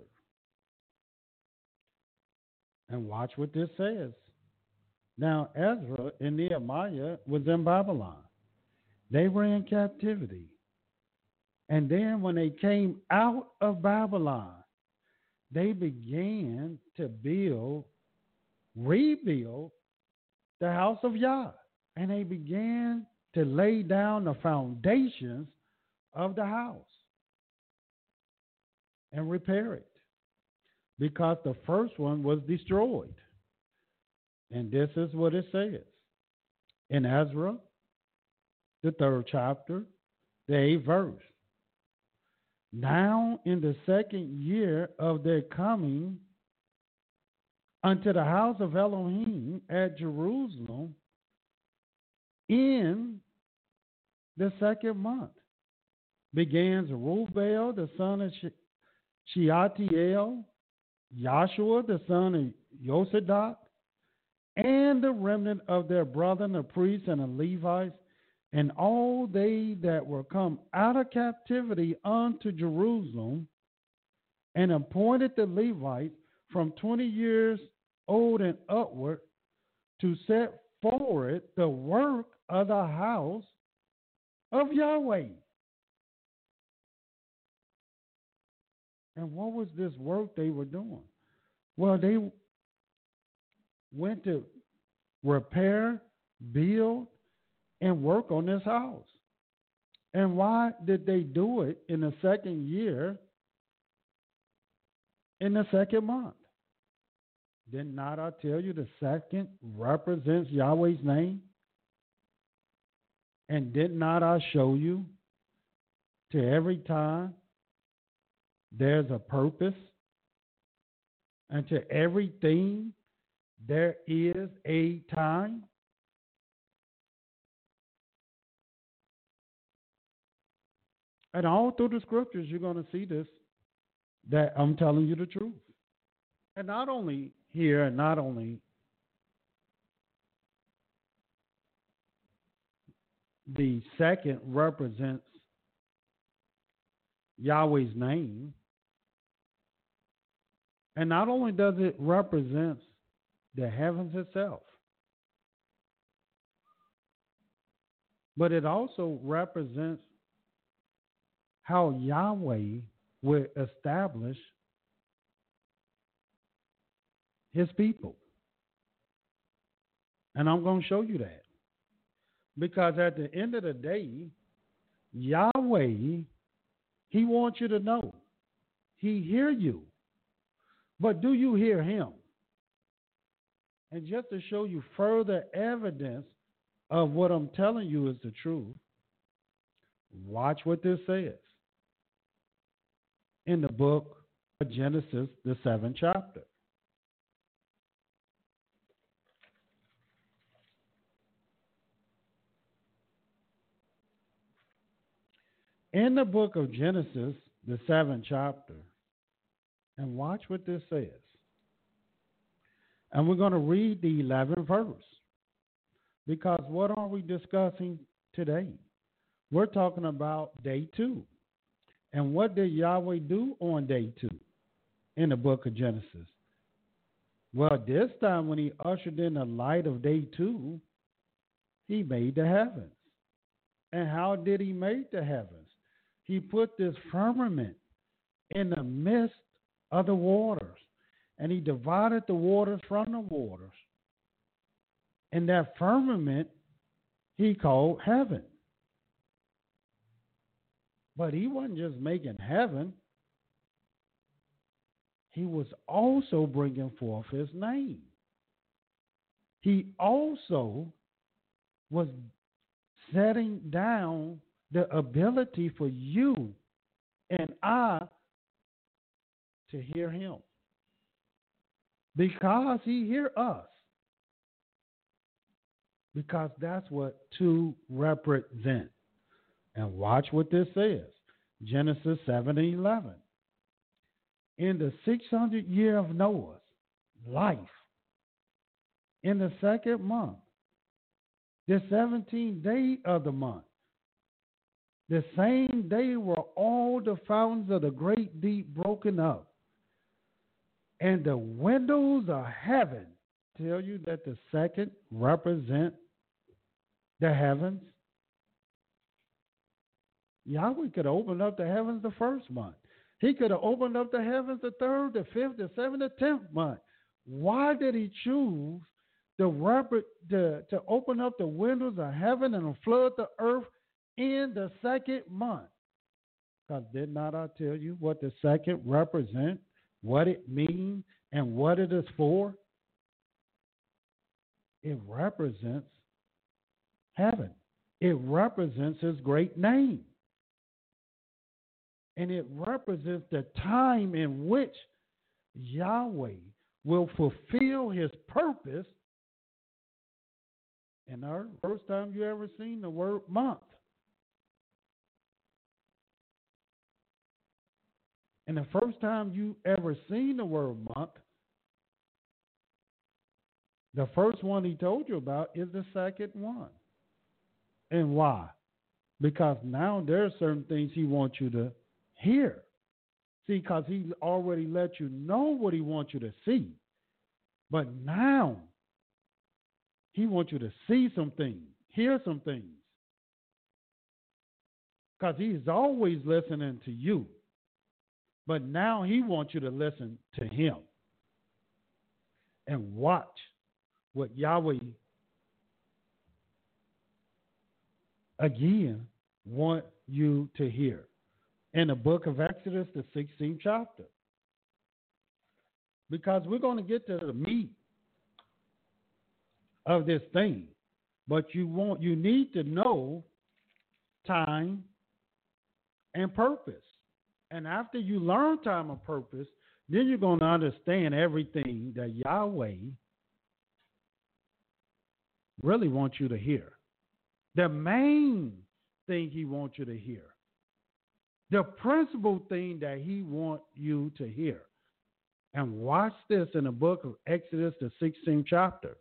and watch what this says. Now, Ezra and Nehemiah was in Babylon. They were in captivity. And then when they came out of Babylon, they began to build, rebuild the house of Yah. And they began to lay down the foundations of the house and repair it, because the first one was destroyed. And this is what it says in Ezra, the third chapter, the eighth verse. Now in the second year of their coming unto the house of Elohim at Jerusalem, in the second month, began Zerubbabel, the son of Shealtiel, Joshua, the son of Josadak, and the remnant of their brethren, the priests and the Levites, and all they that were come out of captivity unto Jerusalem, and appointed the Levites from twenty years old and upward to set forward the work of the house of Yahweh. And what was this work they were doing? Well, they went to repair, build, and work on this house. And why did they do it in the second year, in the second month? Did not I tell you the second represents Yahweh's name? And did not I show you to every time there's a purpose, and to everything there is a time? And all through the scriptures, you're going to see this, that I'm telling you the truth. And not only here, and not only the second represents Yahweh's name, and not only does it represent the heavens itself, but it also represents how Yahweh will establish his people. And I'm going to show you that. Because at the end of the day, Yahweh, he wants you to know he hear you. But do you hear him? And just to show you further evidence of what I'm telling you is the truth, watch what this says in the book of Genesis, the seventh chapter. In the book of Genesis, the seventh chapter, and watch what this says. And we're going to read the eleventh verse. Because what are we discussing today? We're talking about day two. And what did Yahweh do on day two in the book of Genesis? Well, this time when he ushered in the light of day two, he made the heavens. And how did he make the heavens? He put this firmament in the midst of the waters, and he divided the waters from the waters. And that firmament he called heaven. But he wasn't just making heaven. He was also bringing forth his name. He also was setting down the ability for you and I to hear him. Because he hears us. Because that's what two represent. And watch what this says. Genesis seven and eleven. In the six hundredth year of Noah's life, in the second month, the seventeenth day of the month, the same day were all the fountains of the great deep broken up, and the windows of heaven. Tell you that the second represent the heavens. Yahweh could have opened up the heavens the first month. He could have opened up the heavens the third, the fifth, the seventh, the tenth month. Why did he choose to, rep- to, to open up the windows of heaven and flood the earth in the second month? Because did not I tell you what the second represents, what it means, and what it is for? It represents heaven. It represents his great name. And it represents the time in which Yahweh will fulfill his purpose in earth. First time you ever seen the word month. And the first time you ever seen the word month, the first one he told you about is the second one. And why? Because now there are certain things he wants you to hear. See, because he already let you know what he wants you to see. But now he wants you to see some things, hear some things. Because he's always listening to you. But now he wants you to listen to him and watch what Yahweh again want you to hear in the book of Exodus, the sixteenth chapter. Because we're going to get to the meat of this thing, but you want you need to know time and purpose. And after you learn time and purpose, then you're going to understand everything that Yahweh really wants you to hear. The main thing he wants you to hear. The principal thing that he wants you to hear. And watch this in the book of Exodus, the sixteenth chapter.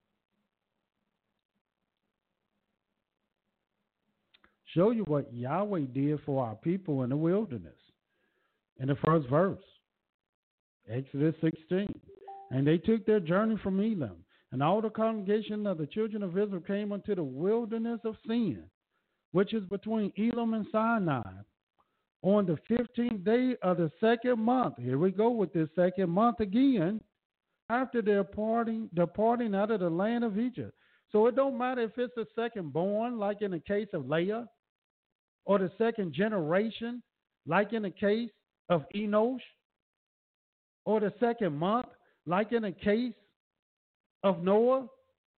Show you what Yahweh did for our people in the wilderness. In the first verse, Exodus sixteen. And they took their journey from Elim, and all the congregation of the children of Israel came unto the wilderness of Sin, which is between Elim and Sinai, on the fifteenth day of the second month. Here we go with this second month again, after their departing, departing out of the land of Egypt. So it don't matter if it's the second born, like in the case of Leah, or the second generation, like in the case of Enosh, or the second month, like in the case of Noah,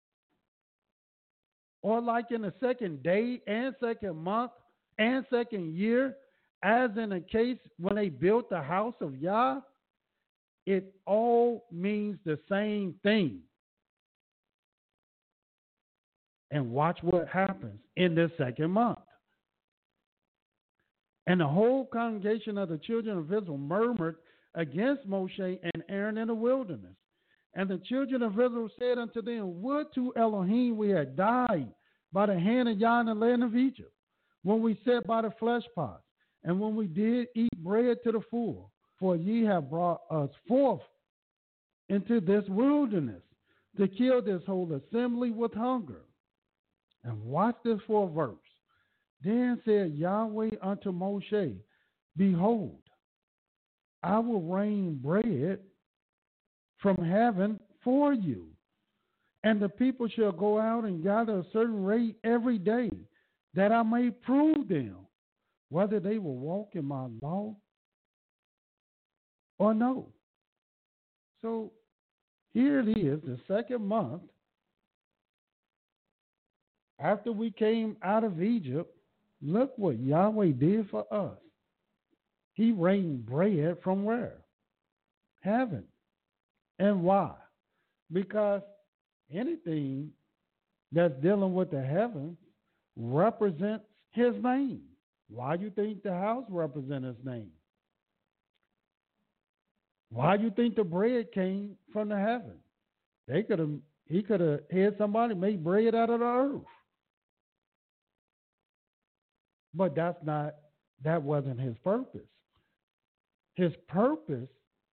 or like in the second day and second month and second year, as in the case when they built the house of Yah, it all means the same thing. And watch what happens in the second month. And the whole congregation of the children of Israel murmured against Moshe and Aaron in the wilderness. And the children of Israel said unto them, would to Elohim we had died by the hand of Yah in the land of Egypt, when we sat by the flesh pots, and when we did eat bread to the full. For ye have brought us forth into this wilderness to kill this whole assembly with hunger. And watch this fourth verse. Then said Yahweh unto Moshe, behold, I will rain bread from heaven for you, and the people shall go out and gather a certain rate every day, that I may prove them whether they will walk in my law or no. So here it is, the second month after we came out of Egypt. Look what Yahweh did for us. He rained bread from where? Heaven. And why? Because anything that's dealing with the heavens represents his name. Why do you think the house represents his name? Why do you think the bread came from the heaven? They could have, he could have had somebody make bread out of the earth. But that's not, that wasn't his purpose. His purpose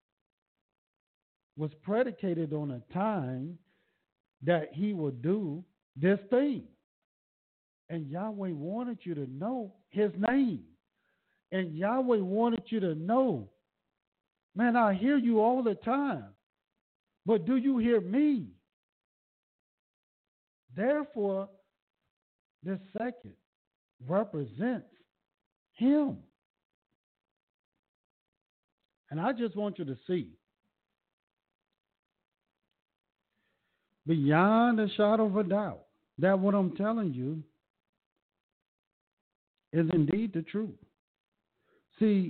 was predicated on a time that he would do this thing. And Yahweh wanted you to know his name. And Yahweh wanted you to know, man, I hear you all the time, but do you hear me? Therefore, the second represents him. And I just want you to see, beyond a shadow of a doubt, that what I'm telling you is indeed the truth. See,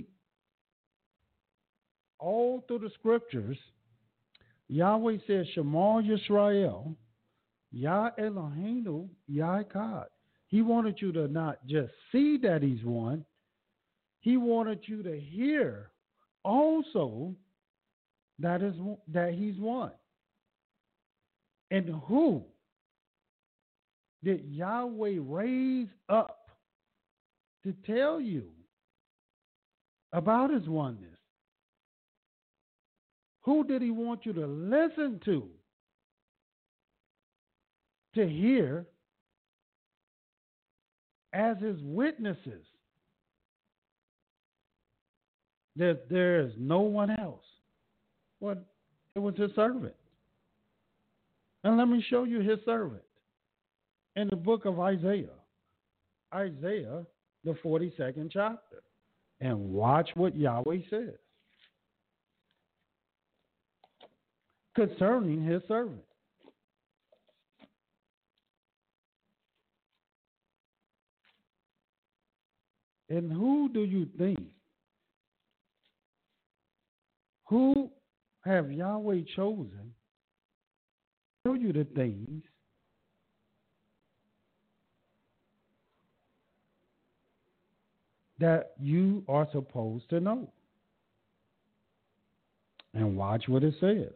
all through the scriptures, Yahweh says, Shema Yisrael, Yah Eloheinu, Yah Echad. He wanted you to not just see that he's one, he wanted you to hear also that is that he's one. And who did Yahweh raise up to tell you about his oneness? Who did he want you to listen to, to hear as his witnesses that there is no one else? Well, it was his servant. And let me show you his servant in the book of Isaiah. Isaiah, the forty-second chapter. And watch what Yahweh says concerning his servant. And who do you think? Who have Yahweh chosen to show you the things that you are supposed to know? And watch what it says.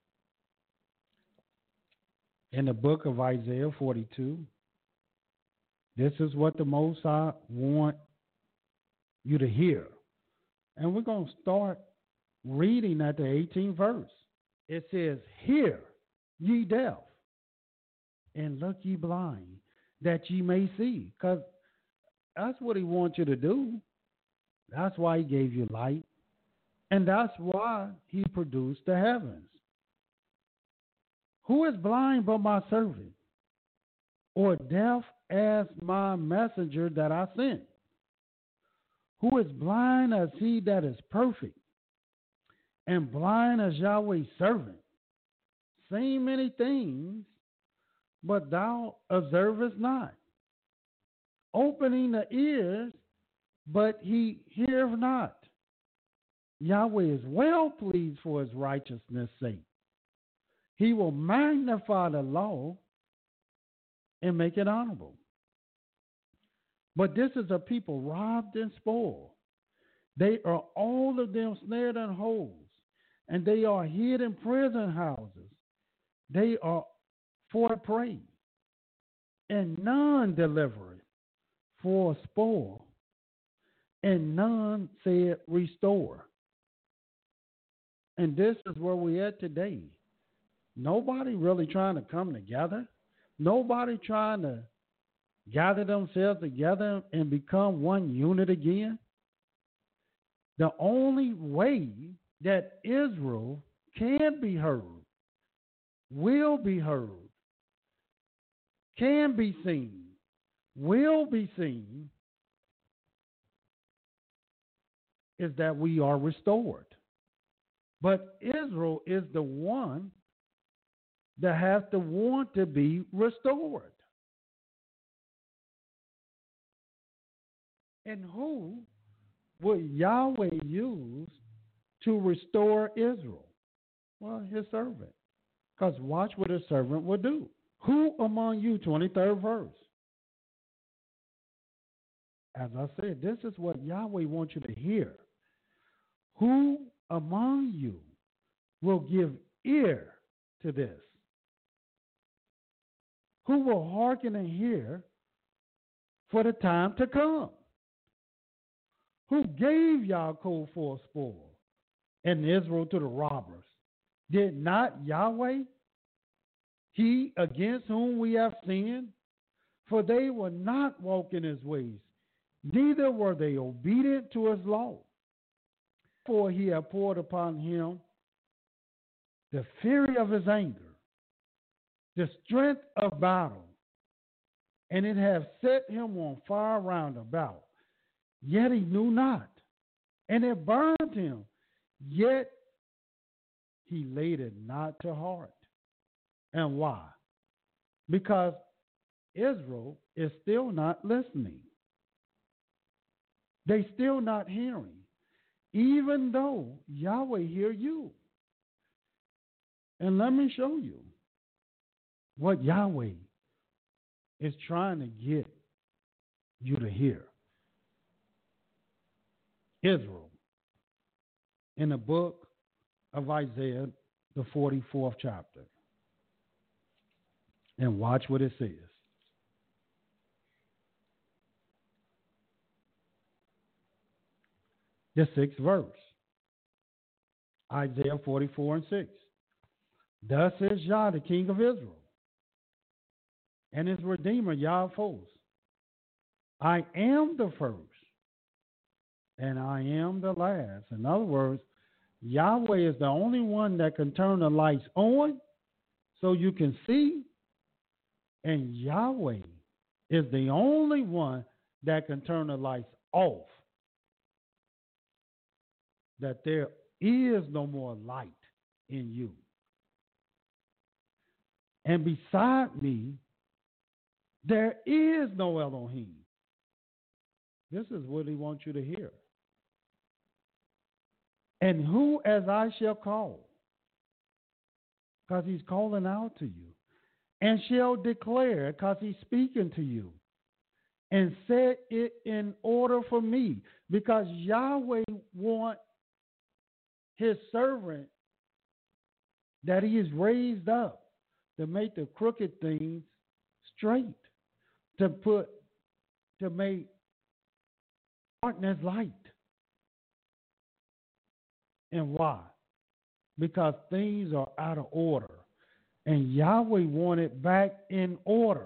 In the book of Isaiah forty-two, this is what the Most High want you to hear. And we're going to start reading at the eighteenth verse. It says, Hear, ye deaf, and look ye blind, that ye may see. Because that's what he wants you to do. That's why he gave you light. And that's why he produced the heavens. Who is blind but my servant, or deaf as my messenger that I sent? Who is blind as he that is perfect, and blind as Yahweh's servant, saying many things, but thou observest not, opening the ears, but he heareth not. Yahweh is well pleased for his righteousness' sake. He will magnify the law and make it honorable. But this is a people robbed and spoiled. They are all of them snared in holes, and they are hid in prison houses. They are for prey, and none delivereth for spoil, and none said restore. And this is where we're at today. Nobody really trying to come together. Nobody trying to gather themselves together and become one unit again. The only way that Israel can be heard, will be heard, can be seen, will be seen, is that we are restored. But Israel is the one that has to want to be restored. And who would Yahweh use to restore Israel? Well, his servant. Because watch what his servant will do. Who among you, twenty-third verse. As I said, this is what Yahweh wants you to hear. Who among you will give ear to this? Who will hearken and hear for the time to come? Who gave Yaakov for a spoil and Israel to the robbers? Did not Yahweh, he against whom we have sinned? For they were not walking his ways, neither were they obedient to his law. For he had poured upon him the fury of his anger, the strength of battle, and it hath set him on fire round about. Yet he knew not, and it burned him, Yet he laid it not to heart. And why? Because Israel is still not listening. They still not hearing, even though Yahweh hear you. And let me show you what Yahweh is trying to get you to hear. Israel, in the book of Isaiah, the forty-fourth chapter. And watch what it says. The sixth verse. Isaiah forty-four and six. Thus says Yah, the King of Israel, and his Redeemer, Yah of hosts. I am the first, and I am the last. In other words, Yahweh is the only one that can turn the lights on so you can see, and Yahweh is the only one that can turn the lights off. That there is no more light in you. And beside me, there is no Elohim. This is what he wants you to hear. And who as I shall call, because he's calling out to you, and shall declare, because he's speaking to you, and set it in order for me, because Yahweh wants his servant that he has raised up to make the crooked things straight, to put, to make darkness light. And why? Because things are out of order. And Yahweh wanted back in order.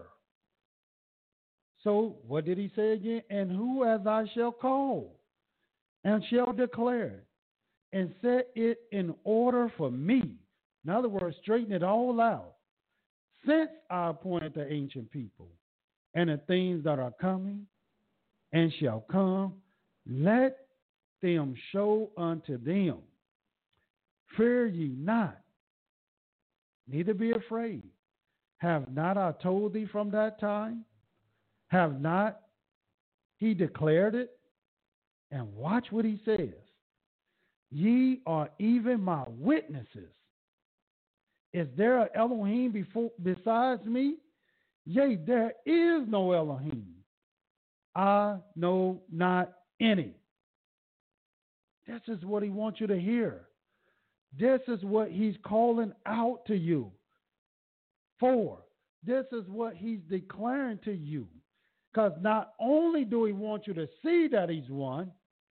So what did he say again? And who as I shall call and shall declare and set it in order for me. In other words, straighten it all out. Since I appointed the ancient people and the things that are coming and shall come, let them show unto them. Fear ye not, neither be afraid. Have not I told thee from that time? Have not he declared it? And watch what he says. Ye are even my witnesses. Is there an Elohim before, besides me? Yea, there is no Elohim. I know not any. This is what he wants you to hear. This is what he's calling out to you for. This is what he's declaring to you. Because not only do he want you to see that he's one,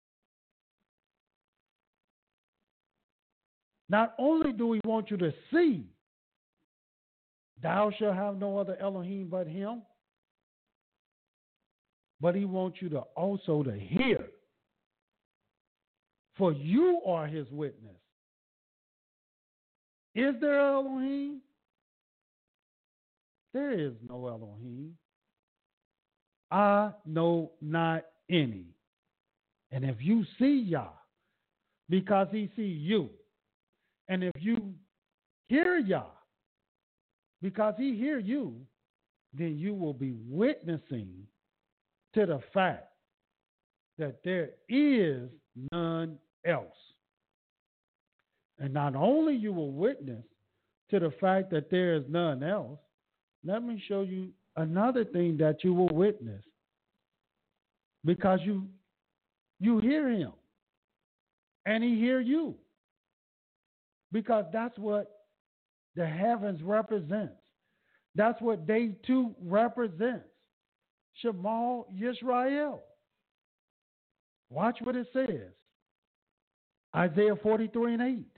not only do we want you to see, thou shalt have no other Elohim but him, but he wants you to also to hear. For you are his witness. Is there Elohim? There is no Elohim. I know not any. And if you see Yah, because he see you, and if you hear Yah, because he hear you, then you will be witnessing to the fact that there is none else. And not only you will witness to the fact that there is none else, let me show you another thing that you will witness. Because you you hear him and he hear you. Because that's what the heavens represents. That's what day two represents. Shema Yisrael. Watch what it says. Isaiah forty-three and eight.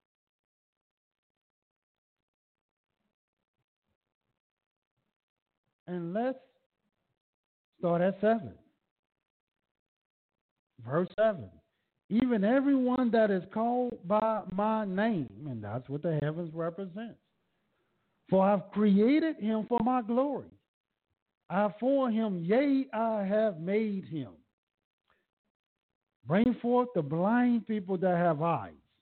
And let's start at seven. Verse seven. Even everyone that is called by my name, and that's what the heavens represents. For I've created him for my glory. I have formed him, yea, I have made him. Bring forth the blind people that have eyes,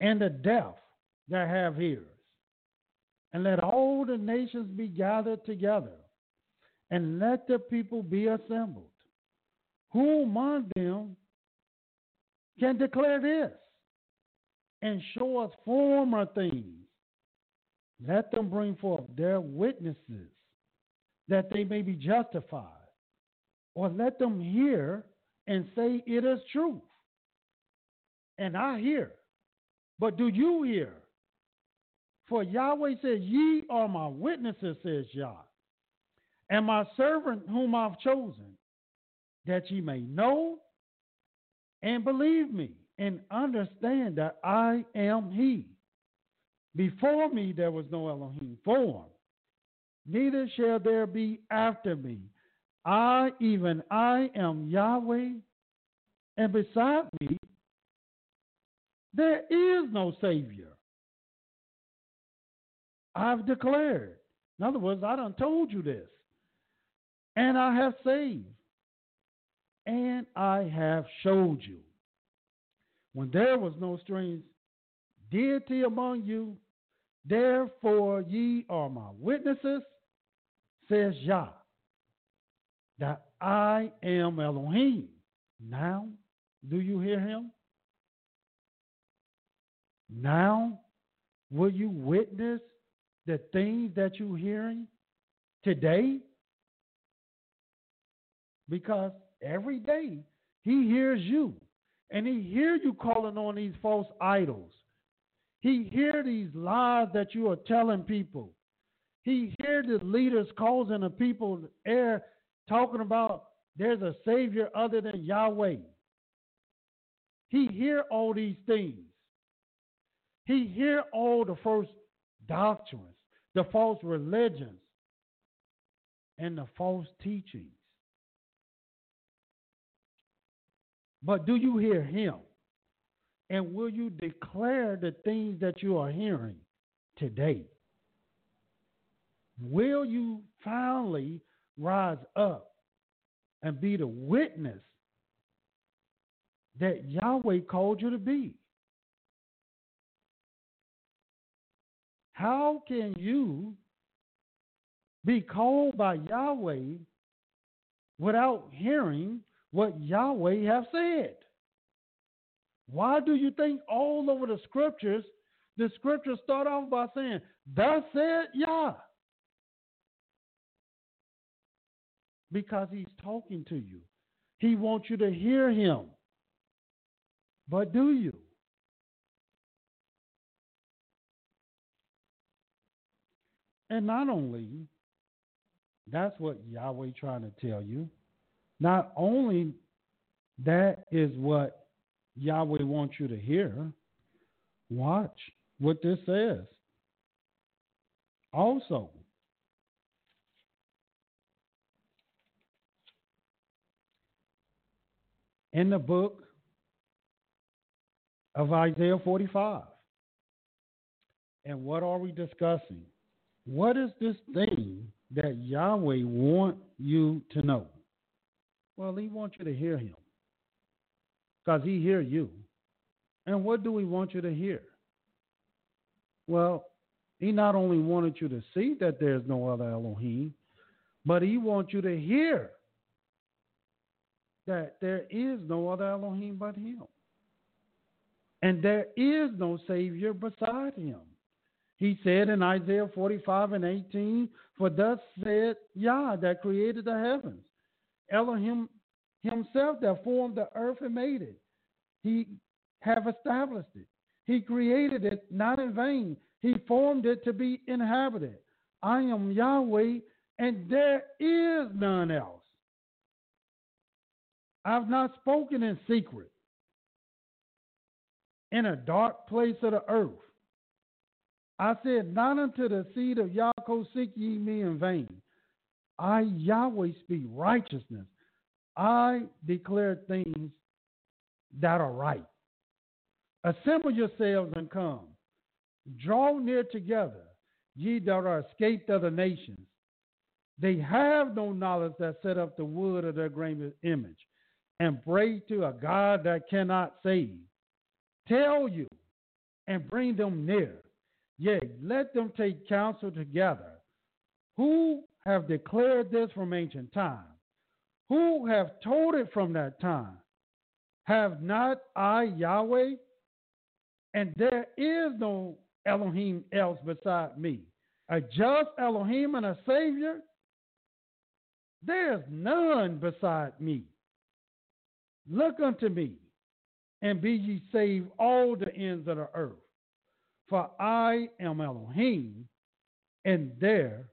and the deaf that have ears. And let all the nations be gathered together, and let the people be assembled. Who among them can declare this and show us former things? Let them bring forth their witnesses, that they may be justified. Or let them hear and say it is truth. And I hear. But do you hear? For Yahweh says, ye are my witnesses, says Yah, and my servant whom I've chosen, that ye may know and believe me and understand that I am he. Before me there was no Elohim formed, neither shall there be after me. I, even I, am Yahweh, and beside me there is no Savior. I've declared. In other words, I done told you this. And I have saved. And I have showed you. When there was no strange deity among you, therefore ye are my witnesses, says Yah, that I am Elohim. Now, do you hear him? Now, will you witness the things that you're hearing today? Because every day he hears you, and he hears you calling on these false idols. He hears these lies that you are telling people. He hears the leaders causing the people air talking about there's a Savior other than Yahweh. He hears all these things. He hears all the false doctrines, the false religions, and the false teachings. But do you hear him? And will you declare the things that you are hearing today? Will you finally rise up and be the witness that Yahweh called you to be? How can you be called by Yahweh without hearing what Yahweh have said? Why do you think all over the scriptures, the scriptures start off by saying, thus said Yah? Because he's talking to you. He wants you to hear him. But do you? And not only, that's what Yahweh trying to tell you. Not only that is what Yahweh wants you to hear. Watch what this says. Also, in the book of Isaiah forty-five. And what are we discussing? What is this thing that Yahweh wants you to know? Well, he wants you to hear him. Because he hears you. And what do he want you to hear? Well, he not only wanted you to see that there's no other Elohim, but he wants you to hear that there is no other Elohim but him. And there is no Savior beside him. He said in Isaiah forty-five and eighteen, for thus said Yah that created the heavens, Elohim himself that formed the earth and made it. He have established it. He created it not in vain. He formed it to be inhabited. I am Yahweh, and there is none else. I've not spoken in secret, in a dark place of the earth. I said, not unto the seed of Yaakov seek ye me in vain. I, Yahweh, speak righteousness. I declare things that are right. Assemble yourselves and come. Draw near together, ye that are escaped of the nations. They have no knowledge that set up the wood of their graven image and pray to a God that cannot save. Tell you and bring them near. Yea, let them take counsel together. Who have declared this from ancient time? Who have told it from that time? Have not I Yahweh? And there is no Elohim else beside me. A just Elohim and a Savior? There is none beside me. Look unto me, and be ye saved all the ends of the earth. For I am Elohim, and there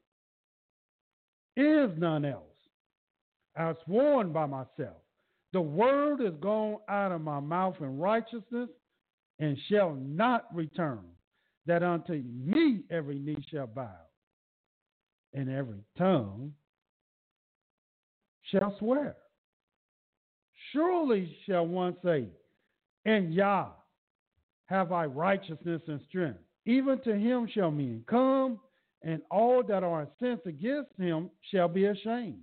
is none else. I have sworn by myself, the word is gone out of my mouth in righteousness, and shall not return, that unto me every knee shall bow, and every tongue shall swear. Surely shall one say, in Yah have I righteousness and strength. Even to him shall men come, and all that are incensed against him shall be ashamed.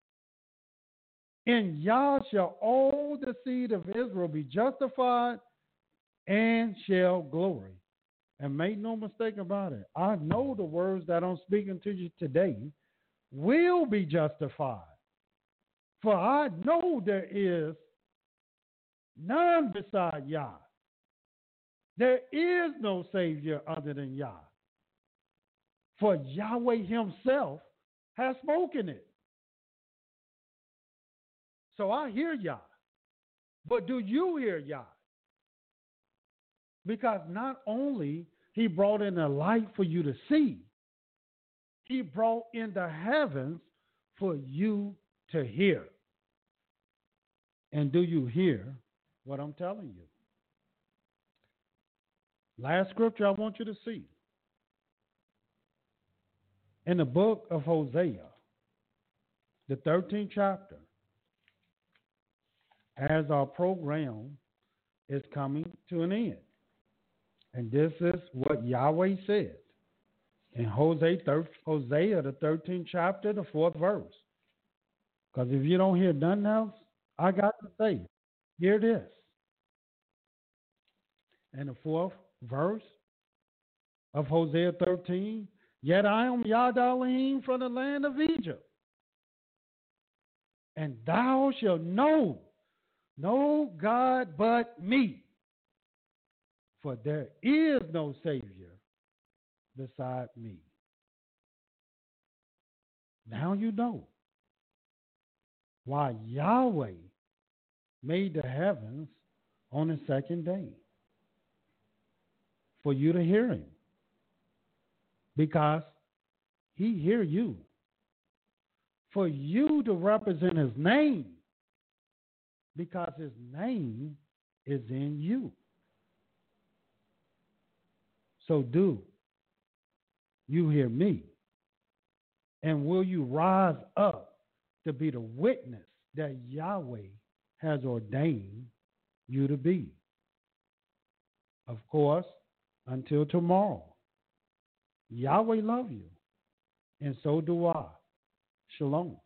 In Yah shall all the seed of Israel be justified and shall glory. And make no mistake about it, I know the words that I'm speaking to you today will be justified. For I know there is none beside Yah. There is no Savior other than Yah. For Yahweh himself has spoken it. So I hear Yah. But do you hear Yah? Because not only he brought in a light for you to see, he brought in the heavens for you to hear. And do you hear what I'm telling you? Last scripture I want you to see. In the book of Hosea, the thirteenth chapter, as our program is coming to an end. And this is what Yahweh said in Hosea, Hosea the thirteenth chapter, the fourth verse. Because if you don't hear nothing else, I got to say, hear this. And the fourth verse of Hosea thirteen, yet I am Yah Elohim from the land of Egypt, and thou shalt know no God but me, for there is no Savior beside me. Now you know why Yahweh made the heavens on the second day. For you to hear him. Because he hear you. For you to represent his name. Because his name is in you. So do you hear me? And will you rise up to be the witness that Yahweh has ordained you to be? Of course, until tomorrow, Yahweh love you, and so do I. Shalom.